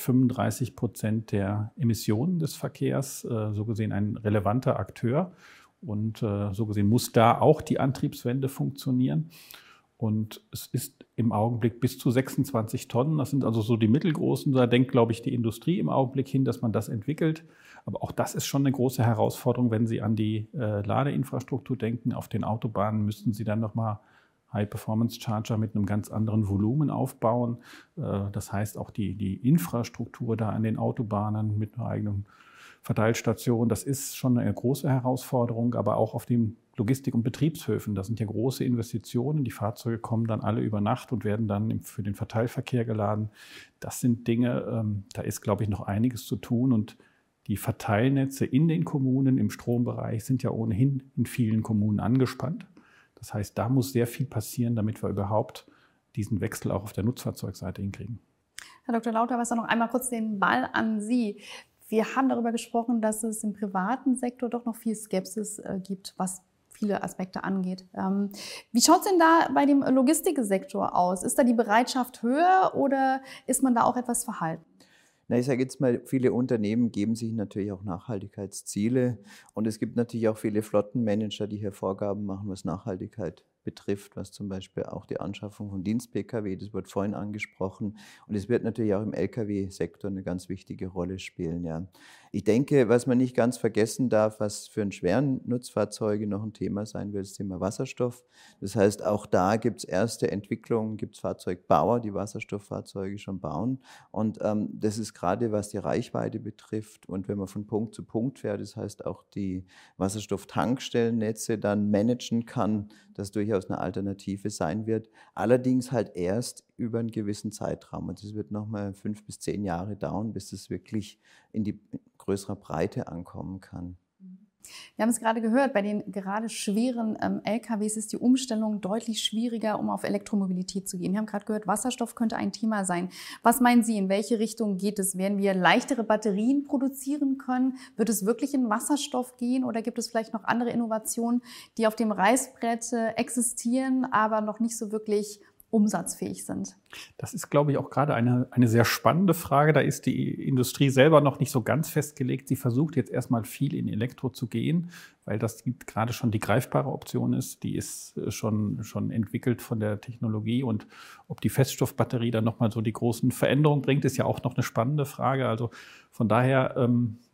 35% der Emissionen des Verkehrs, so gesehen ein relevanter Akteur. Und so gesehen muss da auch die Antriebswende funktionieren. Und es ist im Augenblick bis zu 26 Tonnen. Das sind also so die mittelgroßen. Da denkt, glaube ich, die Industrie im Augenblick hin, dass man das entwickelt. Aber auch das ist schon eine große Herausforderung, wenn Sie an die Ladeinfrastruktur denken. Auf den Autobahnen müssten Sie dann nochmal High-Performance-Charger mit einem ganz anderen Volumen aufbauen. Das heißt, auch die Infrastruktur da an den Autobahnen mit einer eigenen Verteilstation, das ist schon eine große Herausforderung, aber auch auf den Logistik- und Betriebshöfen, das sind ja große Investitionen. Die Fahrzeuge kommen dann alle über Nacht und werden dann für den Verteilverkehr geladen. Das sind Dinge, da ist, glaube ich, noch einiges zu tun. Und die Verteilnetze in den Kommunen im Strombereich sind ja ohnehin in vielen Kommunen angespannt. Das heißt, da muss sehr viel passieren, damit wir überhaupt diesen Wechsel auch auf der Nutzfahrzeugseite hinkriegen. Herr Dr. Lauterwasser, noch einmal kurz den Ball an Sie. Wir haben darüber gesprochen, dass es im privaten Sektor doch noch viel Skepsis gibt, was viele Aspekte angeht. Wie schaut es denn da bei dem Logistiksektor aus? Ist da die Bereitschaft höher oder ist man da auch etwas verhalten? Na, ich sage jetzt mal, viele Unternehmen geben sich natürlich auch Nachhaltigkeitsziele und es gibt natürlich auch viele Flottenmanager, die hier Vorgaben machen, was Nachhaltigkeit betrifft, was zum Beispiel auch die Anschaffung von Dienst-Pkw, das wurde vorhin angesprochen, und es wird natürlich auch im Lkw-Sektor eine ganz wichtige Rolle spielen. Ja. Ich denke, was man nicht ganz vergessen darf, was für einen schweren Nutzfahrzeuge noch ein Thema sein wird, das Thema Wasserstoff. Das heißt, auch da gibt es erste Entwicklungen, gibt es Fahrzeugbauer, die Wasserstofffahrzeuge schon bauen, und das ist gerade, was die Reichweite betrifft und wenn man von Punkt zu Punkt fährt, das heißt auch die Wasserstofftankstellennetze dann managen kann, das durchaus eine Alternative sein wird. Allerdings halt erst über einen gewissen Zeitraum. Und es wird nochmal 5 bis 10 Jahre dauern, bis es wirklich in die größere Breite ankommen kann. Wir haben es gerade gehört, bei den gerade schweren LKWs ist die Umstellung deutlich schwieriger, um auf Elektromobilität zu gehen. Wir haben gerade gehört, Wasserstoff könnte ein Thema sein. Was meinen Sie, in welche Richtung geht es? Werden wir leichtere Batterien produzieren können? Wird es wirklich in Wasserstoff gehen oder gibt es vielleicht noch andere Innovationen, die auf dem Reißbrett existieren, aber noch nicht so wirklich umsatzfähig sind? Das ist, glaube ich, auch gerade eine sehr spannende Frage. Da ist die Industrie selber noch nicht so ganz festgelegt. Sie versucht jetzt erstmal viel in Elektro zu gehen, weil das gerade schon die greifbare Option ist. Die ist schon entwickelt von der Technologie. Und ob die Feststoffbatterie dann nochmal so die großen Veränderungen bringt, ist ja auch noch eine spannende Frage. Also von daher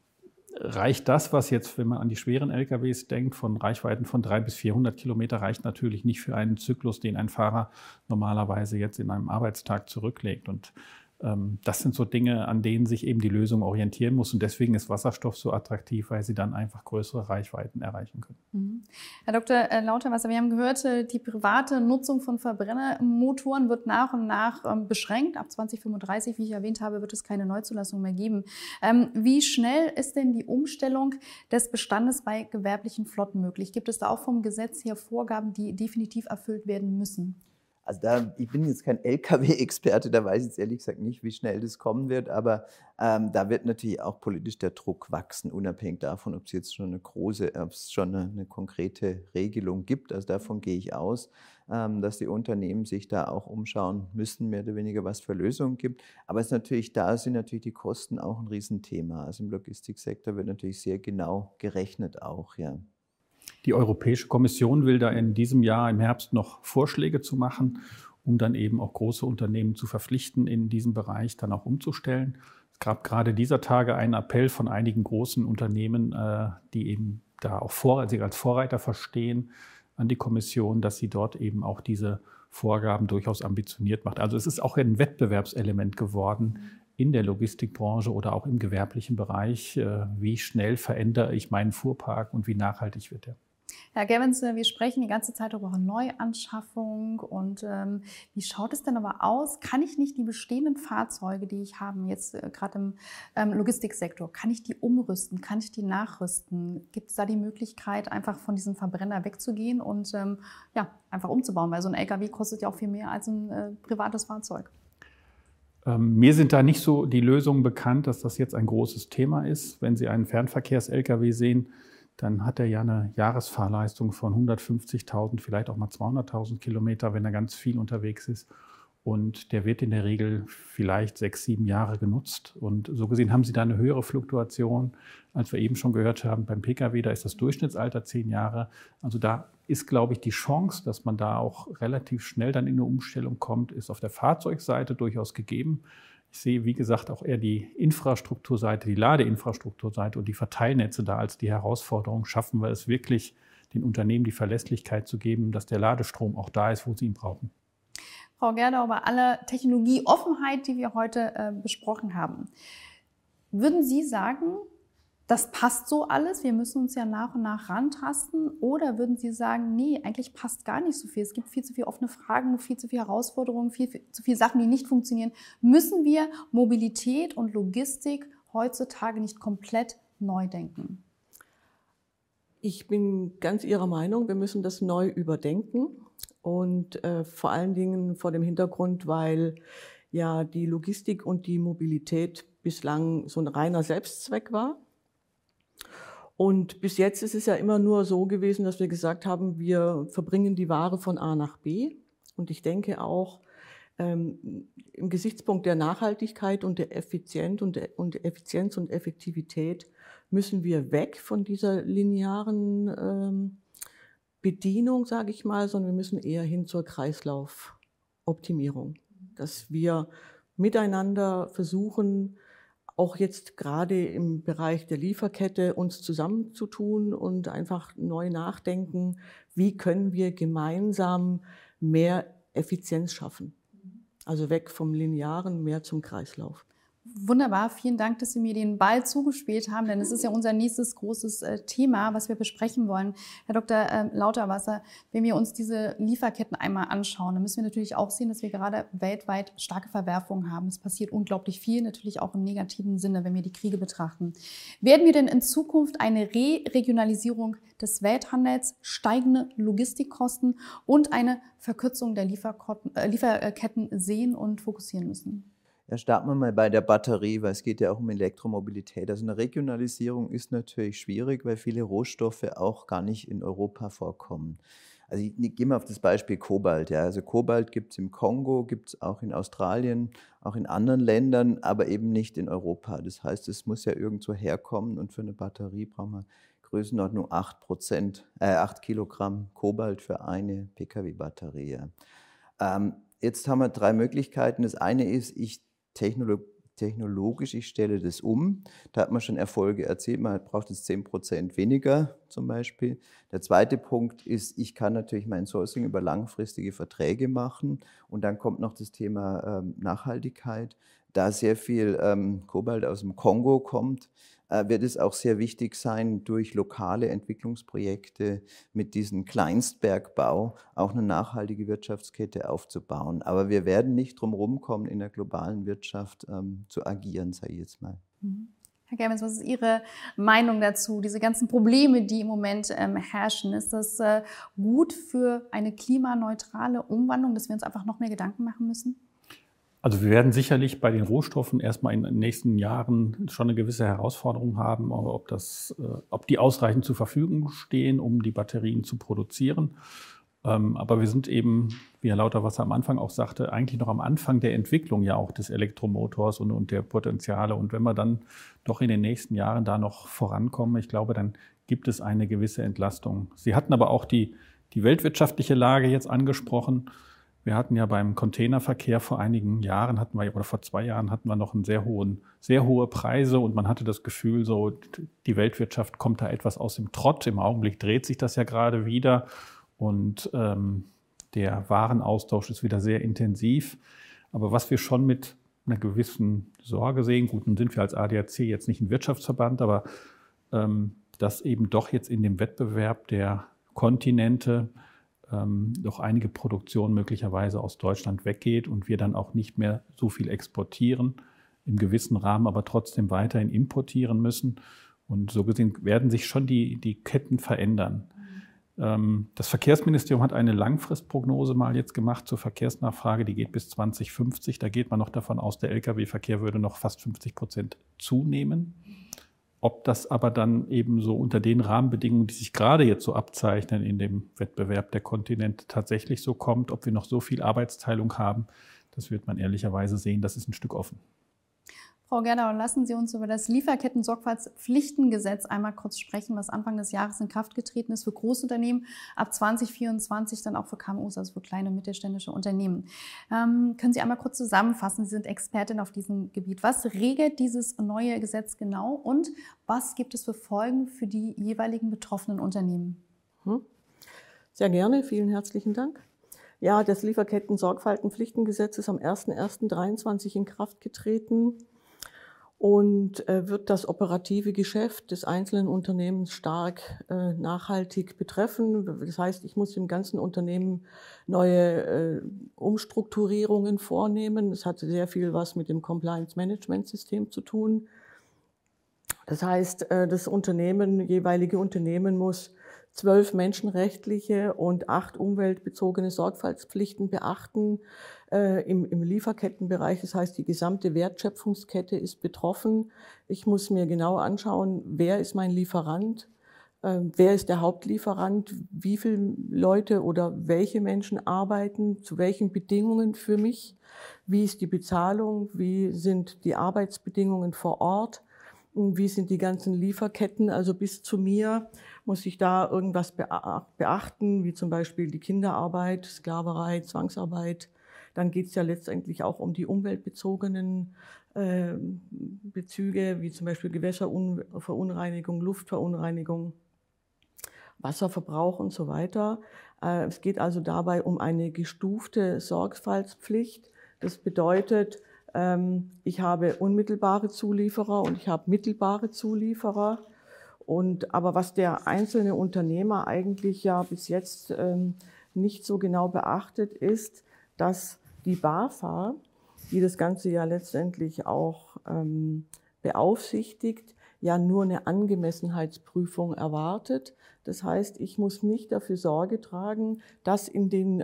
reicht das, was jetzt, wenn man an die schweren LKWs denkt, von Reichweiten von 300 bis 400 Kilometer, reicht natürlich nicht für einen Zyklus, den ein Fahrer normalerweise jetzt in einem Arbeitstag zurücklegt. Und das sind so Dinge, an denen sich eben die Lösung orientieren muss. Und deswegen ist Wasserstoff so attraktiv, weil sie dann einfach größere Reichweiten erreichen können. Mhm. Herr Dr. Lauterwasser, wir haben gehört, die private Nutzung von Verbrennermotoren wird nach und nach beschränkt. Ab 2035, wie ich erwähnt habe, wird es keine Neuzulassung mehr geben. Wie schnell ist denn die Umstellung des Bestandes bei gewerblichen Flotten möglich? Gibt es da auch vom Gesetz her Vorgaben, die definitiv erfüllt werden müssen? Also ich bin jetzt kein Lkw-Experte, da weiß ich jetzt ehrlich gesagt nicht, wie schnell das kommen wird, aber da wird natürlich auch politisch der Druck wachsen, unabhängig davon, ob es jetzt schon eine konkrete Regelung gibt. Also davon gehe ich aus, dass die Unternehmen sich da auch umschauen müssen, mehr oder weniger, was für Lösungen gibt. Aber da sind natürlich die Kosten auch ein Riesenthema. Also im Logistiksektor wird natürlich sehr genau gerechnet auch, ja. Die Europäische Kommission will da in diesem Jahr im Herbst noch Vorschläge zu machen, um dann eben auch große Unternehmen zu verpflichten, in diesem Bereich dann auch umzustellen. Es gab gerade dieser Tage einen Appell von einigen großen Unternehmen, die eben da auch sich als Vorreiter verstehen, an die Kommission, dass sie dort eben auch diese Vorgaben durchaus ambitioniert macht. Also es ist auch ein Wettbewerbselement geworden in der Logistikbranche oder auch im gewerblichen Bereich. Wie schnell verändere ich meinen Fuhrpark und wie nachhaltig wird der? Herr Gevens, wir sprechen die ganze Zeit über Neuanschaffung und wie schaut es denn aber aus? Kann ich nicht die bestehenden Fahrzeuge, die ich habe, jetzt gerade im Logistiksektor, kann ich die umrüsten? Kann ich die nachrüsten? Gibt es da die Möglichkeit, einfach von diesem Verbrenner wegzugehen und einfach umzubauen? Weil so ein LKW kostet ja auch viel mehr als ein privates Fahrzeug. Mir sind da nicht so die Lösungen bekannt, dass das jetzt ein großes Thema ist. Wenn Sie einen Fernverkehrs-LKW sehen, dann hat er ja eine Jahresfahrleistung von 150.000, vielleicht auch mal 200.000 Kilometer, wenn er ganz viel unterwegs ist. Und der wird in der Regel vielleicht 6, 7 Jahre genutzt. Und so gesehen haben Sie da eine höhere Fluktuation, als wir eben schon gehört haben. Beim Pkw, da ist das Durchschnittsalter 10 Jahre. Also da ist, glaube ich, die Chance, dass man da auch relativ schnell dann in eine Umstellung kommt, ist auf der Fahrzeugseite durchaus gegeben. Ich sehe, wie gesagt, auch eher die Infrastrukturseite, die Ladeinfrastrukturseite und die Verteilnetze da als die Herausforderung. Schaffen wir es wirklich, den Unternehmen die Verlässlichkeit zu geben, dass der Ladestrom auch da ist, wo sie ihn brauchen. Frau Gerdau, bei aller Technologieoffenheit, die wir heute besprochen haben, würden Sie sagen, das passt so alles, wir müssen uns ja nach und nach rantasten? Oder würden Sie sagen, nee, eigentlich passt gar nicht so viel, es gibt viel zu viele offene Fragen, viel zu viele Herausforderungen, viel zu viele Sachen, die nicht funktionieren? Müssen wir Mobilität und Logistik heutzutage nicht komplett neu denken? Ich bin ganz Ihrer Meinung, wir müssen das neu überdenken und vor allen Dingen vor dem Hintergrund, weil ja die Logistik und die Mobilität bislang so ein reiner Selbstzweck war. Und bis jetzt ist es ja immer nur so gewesen, dass wir gesagt haben, wir verbringen die Ware von A nach B. Und ich denke auch im Gesichtspunkt der Nachhaltigkeit und der Effizienz und Effektivität müssen wir weg von dieser linearen Bedienung, sage ich mal, sondern wir müssen eher hin zur Kreislaufoptimierung, dass wir miteinander versuchen, auch jetzt gerade im Bereich der Lieferkette uns zusammenzutun und einfach neu nachdenken, wie können wir gemeinsam mehr Effizienz schaffen. Also weg vom Linearen, mehr zum Kreislauf. Wunderbar, vielen Dank, dass Sie mir den Ball zugespielt haben, denn es ist ja unser nächstes großes Thema, was wir besprechen wollen. Herr Dr. Lauterwasser, wenn wir uns diese Lieferketten einmal anschauen, dann müssen wir natürlich auch sehen, dass wir gerade weltweit starke Verwerfungen haben. Es passiert unglaublich viel, natürlich auch im negativen Sinne, wenn wir die Kriege betrachten. Werden wir denn in Zukunft eine Re-Regionalisierung des Welthandels, steigende Logistikkosten und eine Verkürzung der Lieferketten sehen und fokussieren müssen? Ja, starten wir mal bei der Batterie, weil es geht ja auch um Elektromobilität. Also eine Regionalisierung ist natürlich schwierig, weil viele Rohstoffe auch gar nicht in Europa vorkommen. Also ich gehe mal auf das Beispiel Kobalt. Ja. Also Kobalt gibt es im Kongo, gibt es auch in Australien, auch in anderen Ländern, aber eben nicht in Europa. Das heißt, es muss ja irgendwo herkommen und für eine Batterie brauchen wir Größenordnung 8 Kilogramm Kobalt für eine Pkw-Batterie. Jetzt haben wir 3 Möglichkeiten. Das eine ist, technologisch, ich stelle das um. Da hat man schon Erfolge erzielt. Man braucht jetzt 10% weniger zum Beispiel. Der zweite Punkt ist, ich kann natürlich mein Sourcing über langfristige Verträge machen. Und dann kommt noch das Thema Nachhaltigkeit. Da sehr viel Kobalt aus dem Kongo kommt, wird es auch sehr wichtig sein, durch lokale Entwicklungsprojekte mit diesem Kleinstbergbau auch eine nachhaltige Wirtschaftskette aufzubauen. Aber wir werden nicht drum rumkommen, in der globalen Wirtschaft zu agieren, sage ich jetzt mal. Herr Gevens, was ist Ihre Meinung dazu? Diese ganzen Probleme, die im Moment herrschen, ist das gut für eine klimaneutrale Umwandlung, dass wir uns einfach noch mehr Gedanken machen müssen? Also wir werden sicherlich bei den Rohstoffen erstmal in den nächsten Jahren schon eine gewisse Herausforderung haben, aber ob die ausreichend zur Verfügung stehen, um die Batterien zu produzieren. Aber wir sind eben, wie Herr Lauterwasser am Anfang auch sagte, eigentlich noch am Anfang der Entwicklung ja auch des Elektromotors und der Potenziale. Und wenn wir dann doch in den nächsten Jahren da noch vorankommen, ich glaube, dann gibt es eine gewisse Entlastung. Sie hatten aber auch die weltwirtschaftliche Lage jetzt angesprochen. Wir hatten ja beim Containerverkehr vor einigen Jahren vor 2 Jahren hatten wir noch sehr hohe Preise und man hatte das Gefühl, so die Weltwirtschaft kommt da etwas aus dem Trott. Im Augenblick dreht sich das ja gerade wieder und der Warenaustausch ist wieder sehr intensiv. Aber was wir schon mit einer gewissen Sorge sehen, gut, nun sind wir als ADAC jetzt nicht ein Wirtschaftsverband, aber dass eben doch jetzt in dem Wettbewerb der Kontinente doch einige Produktion möglicherweise aus Deutschland weggeht und wir dann auch nicht mehr so viel exportieren, im gewissen Rahmen aber trotzdem weiterhin importieren müssen. Und so gesehen werden sich schon die Ketten verändern. Das Verkehrsministerium hat eine Langfristprognose mal jetzt gemacht zur Verkehrsnachfrage, die geht bis 2050. Da geht man noch davon aus, der Lkw-Verkehr würde noch fast 50% zunehmen. Ob das aber dann eben so unter den Rahmenbedingungen, die sich gerade jetzt so abzeichnen in dem Wettbewerb der Kontinente, tatsächlich so kommt, ob wir noch so viel Arbeitsteilung haben, das wird man ehrlicherweise sehen, das ist ein Stück offen. Frau Gerdau, lassen Sie uns über das Lieferketten-Sorgfaltspflichtengesetz einmal kurz sprechen, was Anfang des Jahres in Kraft getreten ist für Großunternehmen, ab 2024 dann auch für KMUs, also für kleine und mittelständische Unternehmen. Können Sie einmal kurz zusammenfassen, Sie sind Expertin auf diesem Gebiet. Was regelt dieses neue Gesetz genau und was gibt es für Folgen für die jeweiligen betroffenen Unternehmen? Sehr gerne, vielen herzlichen Dank. Ja, das Lieferketten-Sorgfaltspflichtengesetz ist am 01.01.2023 in Kraft getreten und wird das operative Geschäft des einzelnen Unternehmens stark nachhaltig betreffen. Das heißt, ich muss im ganzen Unternehmen neue Umstrukturierungen vornehmen. Es hat sehr viel was mit dem Compliance-Management-System zu tun. Das heißt, das jeweilige Unternehmen muss 12 menschenrechtliche und 8 umweltbezogene Sorgfaltspflichten beachten im Lieferkettenbereich. Das heißt, die gesamte Wertschöpfungskette ist betroffen. Ich muss mir genau anschauen, wer ist mein Lieferant, wer ist der Hauptlieferant, wie viele Leute oder welche Menschen arbeiten, zu welchen Bedingungen für mich, wie ist die Bezahlung, wie sind die Arbeitsbedingungen vor Ort. Wie sind die ganzen Lieferketten, also bis zu mir muss ich da irgendwas beachten, wie zum Beispiel die Kinderarbeit, Sklaverei, Zwangsarbeit. Dann geht es ja letztendlich auch um die umweltbezogenen Bezüge, wie zum Beispiel Gewässerverunreinigung, Luftverunreinigung, Wasserverbrauch und so weiter. Es geht also dabei um eine gestufte Sorgfaltspflicht. Das bedeutet, ich habe unmittelbare Zulieferer und ich habe mittelbare Zulieferer. Aber was der einzelne Unternehmer eigentlich ja bis jetzt nicht so genau beachtet, ist, dass die BAFA, die das Ganze ja letztendlich auch beaufsichtigt, ja nur eine Angemessenheitsprüfung erwartet. Das heißt, ich muss nicht dafür Sorge tragen, dass in den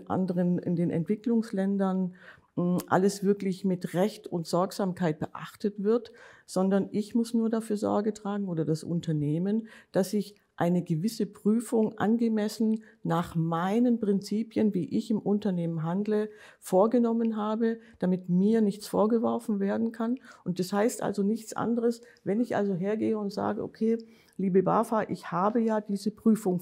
Entwicklungsländern alles wirklich mit Recht und Sorgsamkeit beachtet wird, sondern ich muss nur dafür Sorge tragen oder das Unternehmen, dass ich eine gewisse Prüfung angemessen nach meinen Prinzipien, wie ich im Unternehmen handle, vorgenommen habe, damit mir nichts vorgeworfen werden kann. Und das heißt also nichts anderes, wenn ich also hergehe und sage, okay, liebe BAFA, ich habe ja diese Prüfung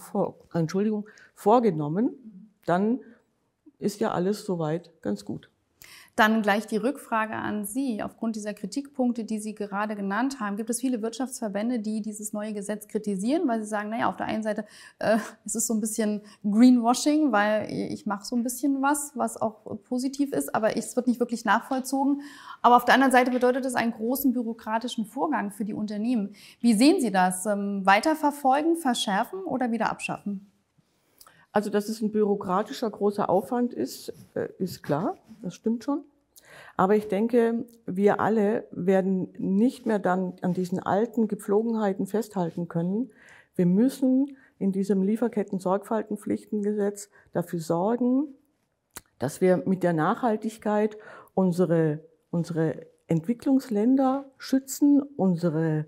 vorgenommen, dann ist ja alles soweit ganz gut. Dann gleich die Rückfrage an Sie. Aufgrund dieser Kritikpunkte, die Sie gerade genannt haben, gibt es viele Wirtschaftsverbände, die dieses neue Gesetz kritisieren, weil sie sagen, naja, auf der einen Seite es ist so ein bisschen Greenwashing, weil ich mache so ein bisschen was auch positiv ist, aber es wird nicht wirklich nachvollzogen. Aber auf der anderen Seite bedeutet es einen großen bürokratischen Vorgang für die Unternehmen. Wie sehen Sie das? Weiterverfolgen, verschärfen oder wieder abschaffen? Also, dass es ein bürokratischer großer Aufwand ist, ist klar, das stimmt schon. Aber ich denke, wir alle werden nicht mehr dann an diesen alten Gepflogenheiten festhalten können. Wir müssen in diesem Lieferketten-Sorgfaltspflichtengesetz dafür sorgen, dass wir mit der Nachhaltigkeit unsere Entwicklungsländer schützen, unsere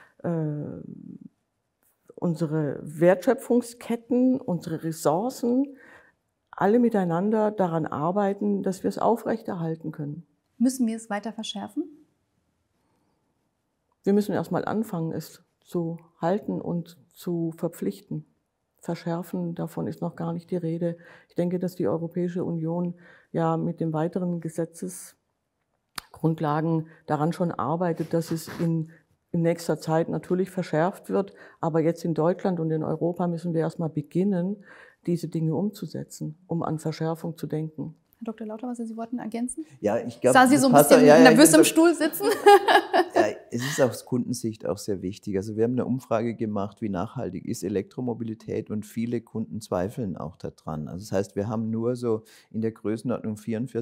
Wertschöpfungsketten, unsere Ressourcen, alle miteinander daran arbeiten, dass wir es aufrechterhalten können. Müssen wir es weiter verschärfen? Wir müssen erstmal anfangen, es zu halten und zu verpflichten. Verschärfen, davon ist noch gar nicht die Rede. Ich denke, dass die Europäische Union ja mit den weiteren Gesetzesgrundlagen daran schon arbeitet, dass es in nächster Zeit natürlich verschärft wird. Aber jetzt in Deutschland und in Europa müssen wir erstmal beginnen, diese Dinge umzusetzen, um an Verschärfung zu denken. Herr Dr. Lauter, was Sie wollten ergänzen? Ja, ich glaube, sah Sie so ein bisschen nervös im Stuhl sitzen? Es ist aus Kundensicht auch sehr wichtig. Also wir haben eine Umfrage gemacht, wie nachhaltig ist Elektromobilität, und viele Kunden zweifeln auch daran. Also das heißt, wir haben nur so in der Größenordnung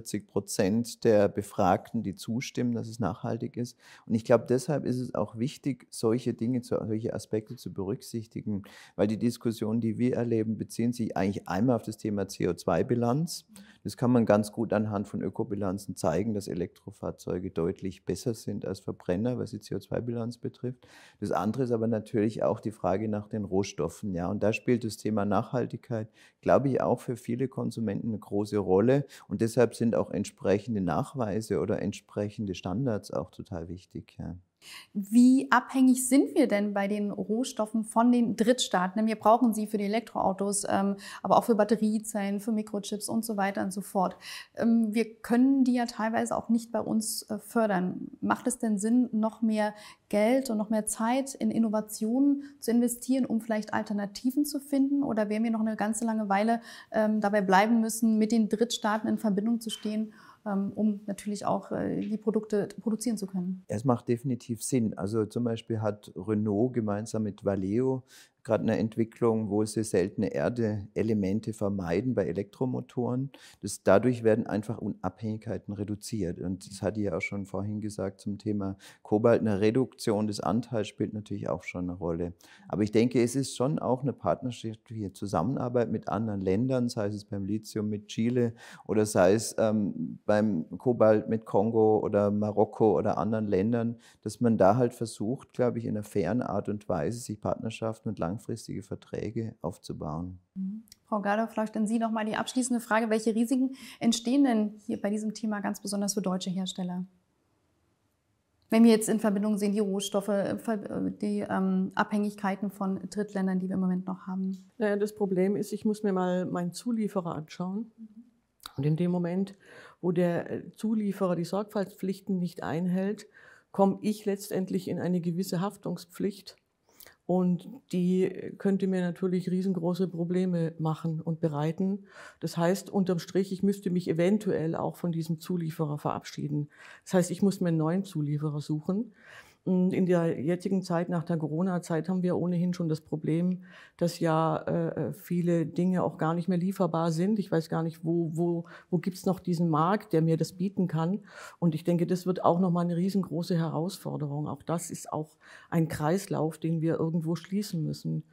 44% der Befragten, die zustimmen, dass es nachhaltig ist. Und ich glaube, deshalb ist es auch wichtig, solche Dinge, solche Aspekte zu berücksichtigen, weil die Diskussionen, die wir erleben, beziehen sich eigentlich einmal auf das Thema CO2-Bilanz. Das kann man ganz gut anhand von Ökobilanzen zeigen, dass Elektrofahrzeuge deutlich besser sind als Verbrenner, was die CO2-Bilanz betrifft. Das andere ist aber natürlich auch die Frage nach den Rohstoffen. Ja, und da spielt das Thema Nachhaltigkeit, glaube ich, auch für viele Konsumenten eine große Rolle. Und deshalb sind auch entsprechende Nachweise oder entsprechende Standards auch total wichtig. Ja. Wie abhängig sind wir denn bei den Rohstoffen von den Drittstaaten? Denn wir brauchen sie für die Elektroautos, aber auch für Batteriezellen, für Mikrochips und so weiter und so fort. Wir können die ja teilweise auch nicht bei uns fördern. Macht es denn Sinn, noch mehr Geld und noch mehr Zeit in Innovationen zu investieren, um vielleicht Alternativen zu finden? Oder werden wir noch eine ganze lange Weile dabei bleiben müssen, mit den Drittstaaten in Verbindung zu stehen, um natürlich auch die Produkte produzieren zu können? Es macht definitiv Sinn. Also zum Beispiel hat Renault gemeinsam mit Valeo gerade eine Entwicklung, wo sie seltene Erde-Elemente vermeiden bei Elektromotoren. Dadurch werden einfach Unabhängigkeiten reduziert. Und das hatte ich ja auch schon vorhin gesagt zum Thema Kobalt. Eine Reduktion des Anteils spielt natürlich auch schon eine Rolle. Aber ich denke, es ist schon auch eine partnerschaftliche Zusammenarbeit mit anderen Ländern, sei es beim Lithium mit Chile oder sei es beim Kobalt mit Kongo oder Marokko oder anderen Ländern, dass man da halt versucht, glaube ich, in einer fairen Art und Weise sich Partnerschaften und langfristige Verträge aufzubauen. Frau Gardow, vielleicht an Sie noch mal die abschließende Frage. Welche Risiken entstehen denn hier bei diesem Thema ganz besonders für deutsche Hersteller? Wenn wir jetzt in Verbindung sehen, die Rohstoffe, die Abhängigkeiten von Drittländern, die wir im Moment noch haben. Naja, das Problem ist, ich muss mir mal meinen Zulieferer anschauen. Und in dem Moment, wo der Zulieferer die Sorgfaltspflichten nicht einhält, komme ich letztendlich in eine gewisse Haftungspflicht. Und die könnte mir natürlich riesengroße Probleme machen und bereiten. Das heißt, unterm Strich, ich müsste mich eventuell auch von diesem Zulieferer verabschieden. Das heißt, ich muss mir einen neuen Zulieferer suchen. Und in der jetzigen Zeit, nach der Corona-Zeit, haben wir ohnehin schon das Problem, dass ja viele Dinge auch gar nicht mehr lieferbar sind. Ich weiß gar nicht, wo gibt's noch diesen Markt, der mir das bieten kann. Und ich denke, das wird auch nochmal eine riesengroße Herausforderung. Auch das ist auch ein Kreislauf, den wir irgendwo schließen müssen.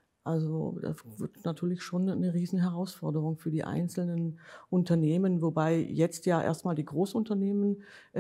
Also das wird natürlich schon eine riesen Herausforderung für die einzelnen Unternehmen, wobei jetzt ja erstmal die Großunternehmen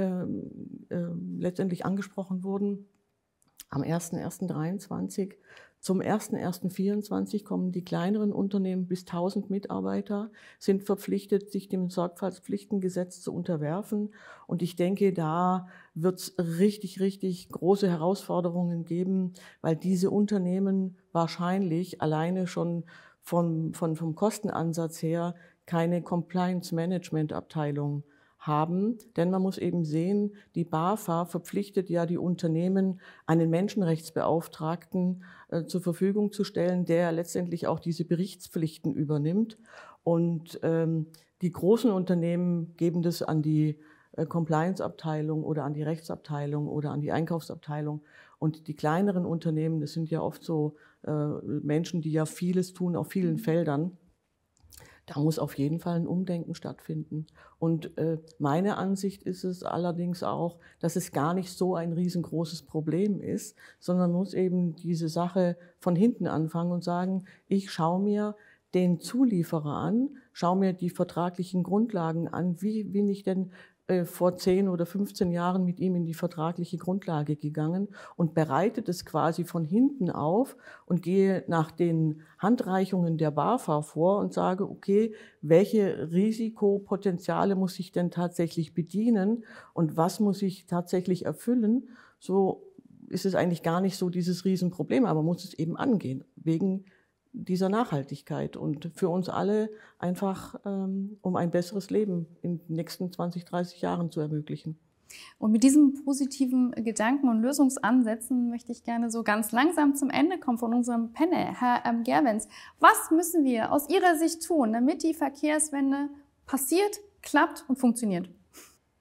letztendlich angesprochen wurden. Am 01.01.2023 zum 01.01.2024 kommen die kleineren Unternehmen bis 1000 Mitarbeiter, sind verpflichtet, sich dem Sorgfaltspflichtengesetz zu unterwerfen. Und ich denke, da wird es richtig, richtig große Herausforderungen geben, weil diese Unternehmen wahrscheinlich alleine schon vom Kostenansatz her keine Compliance-Management-Abteilung haben. Denn man muss eben sehen, die BAFA verpflichtet ja die Unternehmen, einen Menschenrechtsbeauftragten zur Verfügung zu stellen, der letztendlich auch diese Berichtspflichten übernimmt. Und die großen Unternehmen geben das an die Compliance-Abteilung oder an die Rechtsabteilung oder an die Einkaufsabteilung. Und die kleineren Unternehmen, das sind ja oft so Menschen, die ja vieles tun auf vielen Feldern. Da muss auf jeden Fall ein Umdenken stattfinden. Und meine Ansicht ist es allerdings auch, dass es gar nicht so ein riesengroßes Problem ist, sondern man muss eben diese Sache von hinten anfangen und sagen, ich schaue mir den Zulieferer an, schaue mir die vertraglichen Grundlagen an, wie bin ich denn vor 10 oder 15 Jahren mit ihm in die vertragliche Grundlage gegangen und bereitet es quasi von hinten auf und gehe nach den Handreichungen der BAFA vor und sage, okay, welche Risikopotenziale muss ich denn tatsächlich bedienen und was muss ich tatsächlich erfüllen? So ist es eigentlich gar nicht so dieses Riesenproblem, aber man muss es eben angehen, wegen dieser Nachhaltigkeit und für uns alle einfach, um ein besseres Leben in den nächsten 20, 30 Jahren zu ermöglichen. Und mit diesen positiven Gedanken und Lösungsansätzen möchte ich gerne so ganz langsam zum Ende kommen von unserem Panel. Herr Gerwens, was müssen wir aus Ihrer Sicht tun, damit die Verkehrswende passiert, klappt und funktioniert?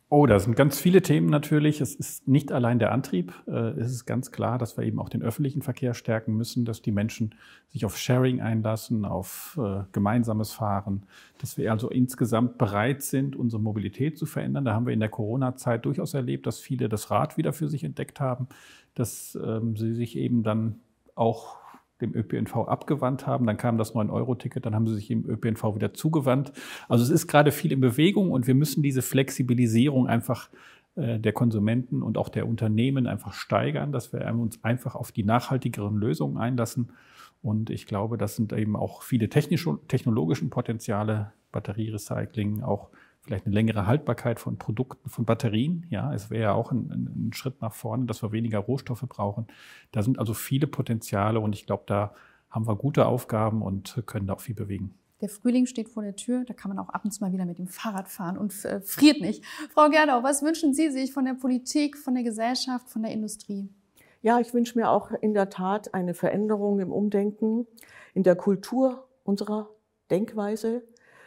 Oh, da sind ganz viele Themen natürlich. Es ist nicht allein der Antrieb. Es ist ganz klar, dass wir eben auch den öffentlichen Verkehr stärken müssen, dass die Menschen sich auf Sharing einlassen, auf gemeinsames Fahren, dass wir also insgesamt bereit sind, unsere Mobilität zu verändern. Da haben wir in der Corona-Zeit durchaus erlebt, dass viele das Rad wieder für sich entdeckt haben, dass sie sich eben dann auch dem ÖPNV abgewandt haben. Dann kam das 9-Euro-Ticket, dann haben sie sich dem ÖPNV wieder zugewandt. Also es ist gerade viel in Bewegung und wir müssen diese Flexibilisierung einfach der Konsumenten und auch der Unternehmen einfach steigern, dass wir uns einfach auf die nachhaltigeren Lösungen einlassen. Und ich glaube, das sind eben auch viele technologische Potenziale, Batterierecycling, auch vielleicht eine längere Haltbarkeit von Produkten, von Batterien. Ja, es wäre ja auch ein Schritt nach vorne, dass wir weniger Rohstoffe brauchen. Da sind also viele Potenziale und ich glaube, da haben wir gute Aufgaben und können da auch viel bewegen. Der Frühling steht vor der Tür, da kann man auch ab und zu mal wieder mit dem Fahrrad fahren und friert nicht. Frau Gerdau, was wünschen Sie sich von der Politik, von der Gesellschaft, von der Industrie? Ja, ich wünsche mir auch in der Tat eine Veränderung im Umdenken, in der Kultur unserer Denkweise.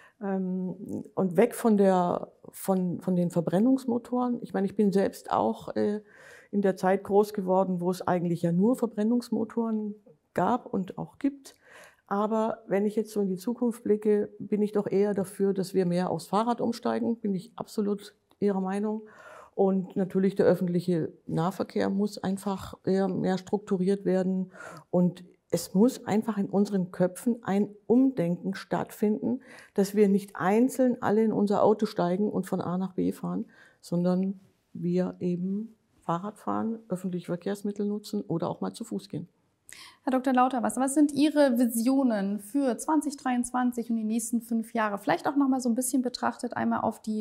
Und weg von den Verbrennungsmotoren. Ich meine, ich bin selbst auch in der Zeit groß geworden, wo es eigentlich ja nur Verbrennungsmotoren gab und auch gibt. Aber wenn ich jetzt so in die Zukunft blicke, bin ich doch eher dafür, dass wir mehr aufs Fahrrad umsteigen. Bin ich absolut Ihrer Meinung. Und natürlich der öffentliche Nahverkehr muss einfach eher mehr strukturiert werden. Und es muss einfach in unseren Köpfen ein Umdenken stattfinden, dass wir nicht einzeln alle in unser Auto steigen und von A nach B fahren, sondern wir eben Fahrrad fahren, öffentliche Verkehrsmittel nutzen oder auch mal zu Fuß gehen. Herr Dr. Lauterwasser, was sind Ihre Visionen für 2023 und die nächsten 5 Jahre? Vielleicht auch noch mal so ein bisschen betrachtet, einmal auf die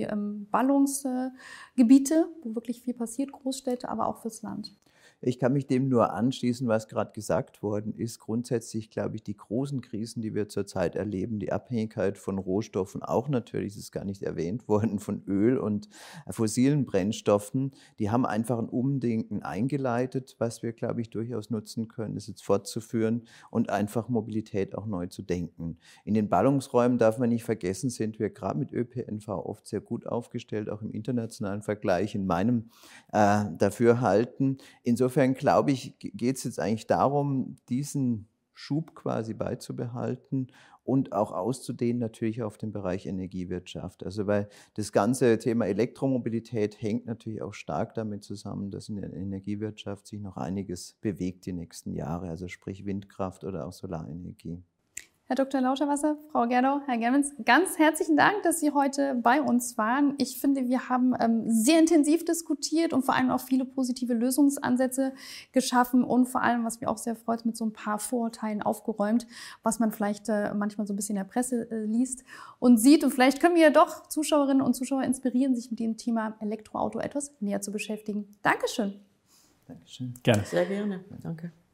Ballungsgebiete, wo wirklich viel passiert, Großstädte, aber auch fürs Land. Ich kann mich dem nur anschließen, was gerade gesagt worden ist. Grundsätzlich glaube ich, die großen Krisen, die wir zurzeit erleben, die Abhängigkeit von Rohstoffen, auch natürlich, das ist gar nicht erwähnt worden, von Öl und fossilen Brennstoffen, die haben einfach ein Umdenken eingeleitet, was wir, glaube ich, durchaus nutzen können, das jetzt fortzuführen und einfach Mobilität auch neu zu denken. In den Ballungsräumen darf man nicht vergessen, sind wir gerade mit ÖPNV oft sehr gut aufgestellt, auch im internationalen Vergleich, in meinem Dafürhalten. Insofern glaube ich, geht es jetzt eigentlich darum, diesen Schub quasi beizubehalten und auch auszudehnen natürlich auf den Bereich Energiewirtschaft. Also weil das ganze Thema Elektromobilität hängt natürlich auch stark damit zusammen, dass in der Energiewirtschaft sich noch einiges bewegt die nächsten Jahre, also sprich Windkraft oder auch Solarenergie. Herr Dr. Lauterwasser, Frau Gerdau, Herr Germens, ganz herzlichen Dank, dass Sie heute bei uns waren. Ich finde, wir haben sehr intensiv diskutiert und vor allem auch viele positive Lösungsansätze geschaffen und vor allem, was mich auch sehr freut, mit so ein paar Vorurteilen aufgeräumt, was man vielleicht manchmal so ein bisschen in der Presse liest und sieht. Und vielleicht können wir ja doch Zuschauerinnen und Zuschauer inspirieren, sich mit dem Thema Elektroauto etwas näher zu beschäftigen. Dankeschön. Dankeschön. Gerne. Sehr gerne. Danke.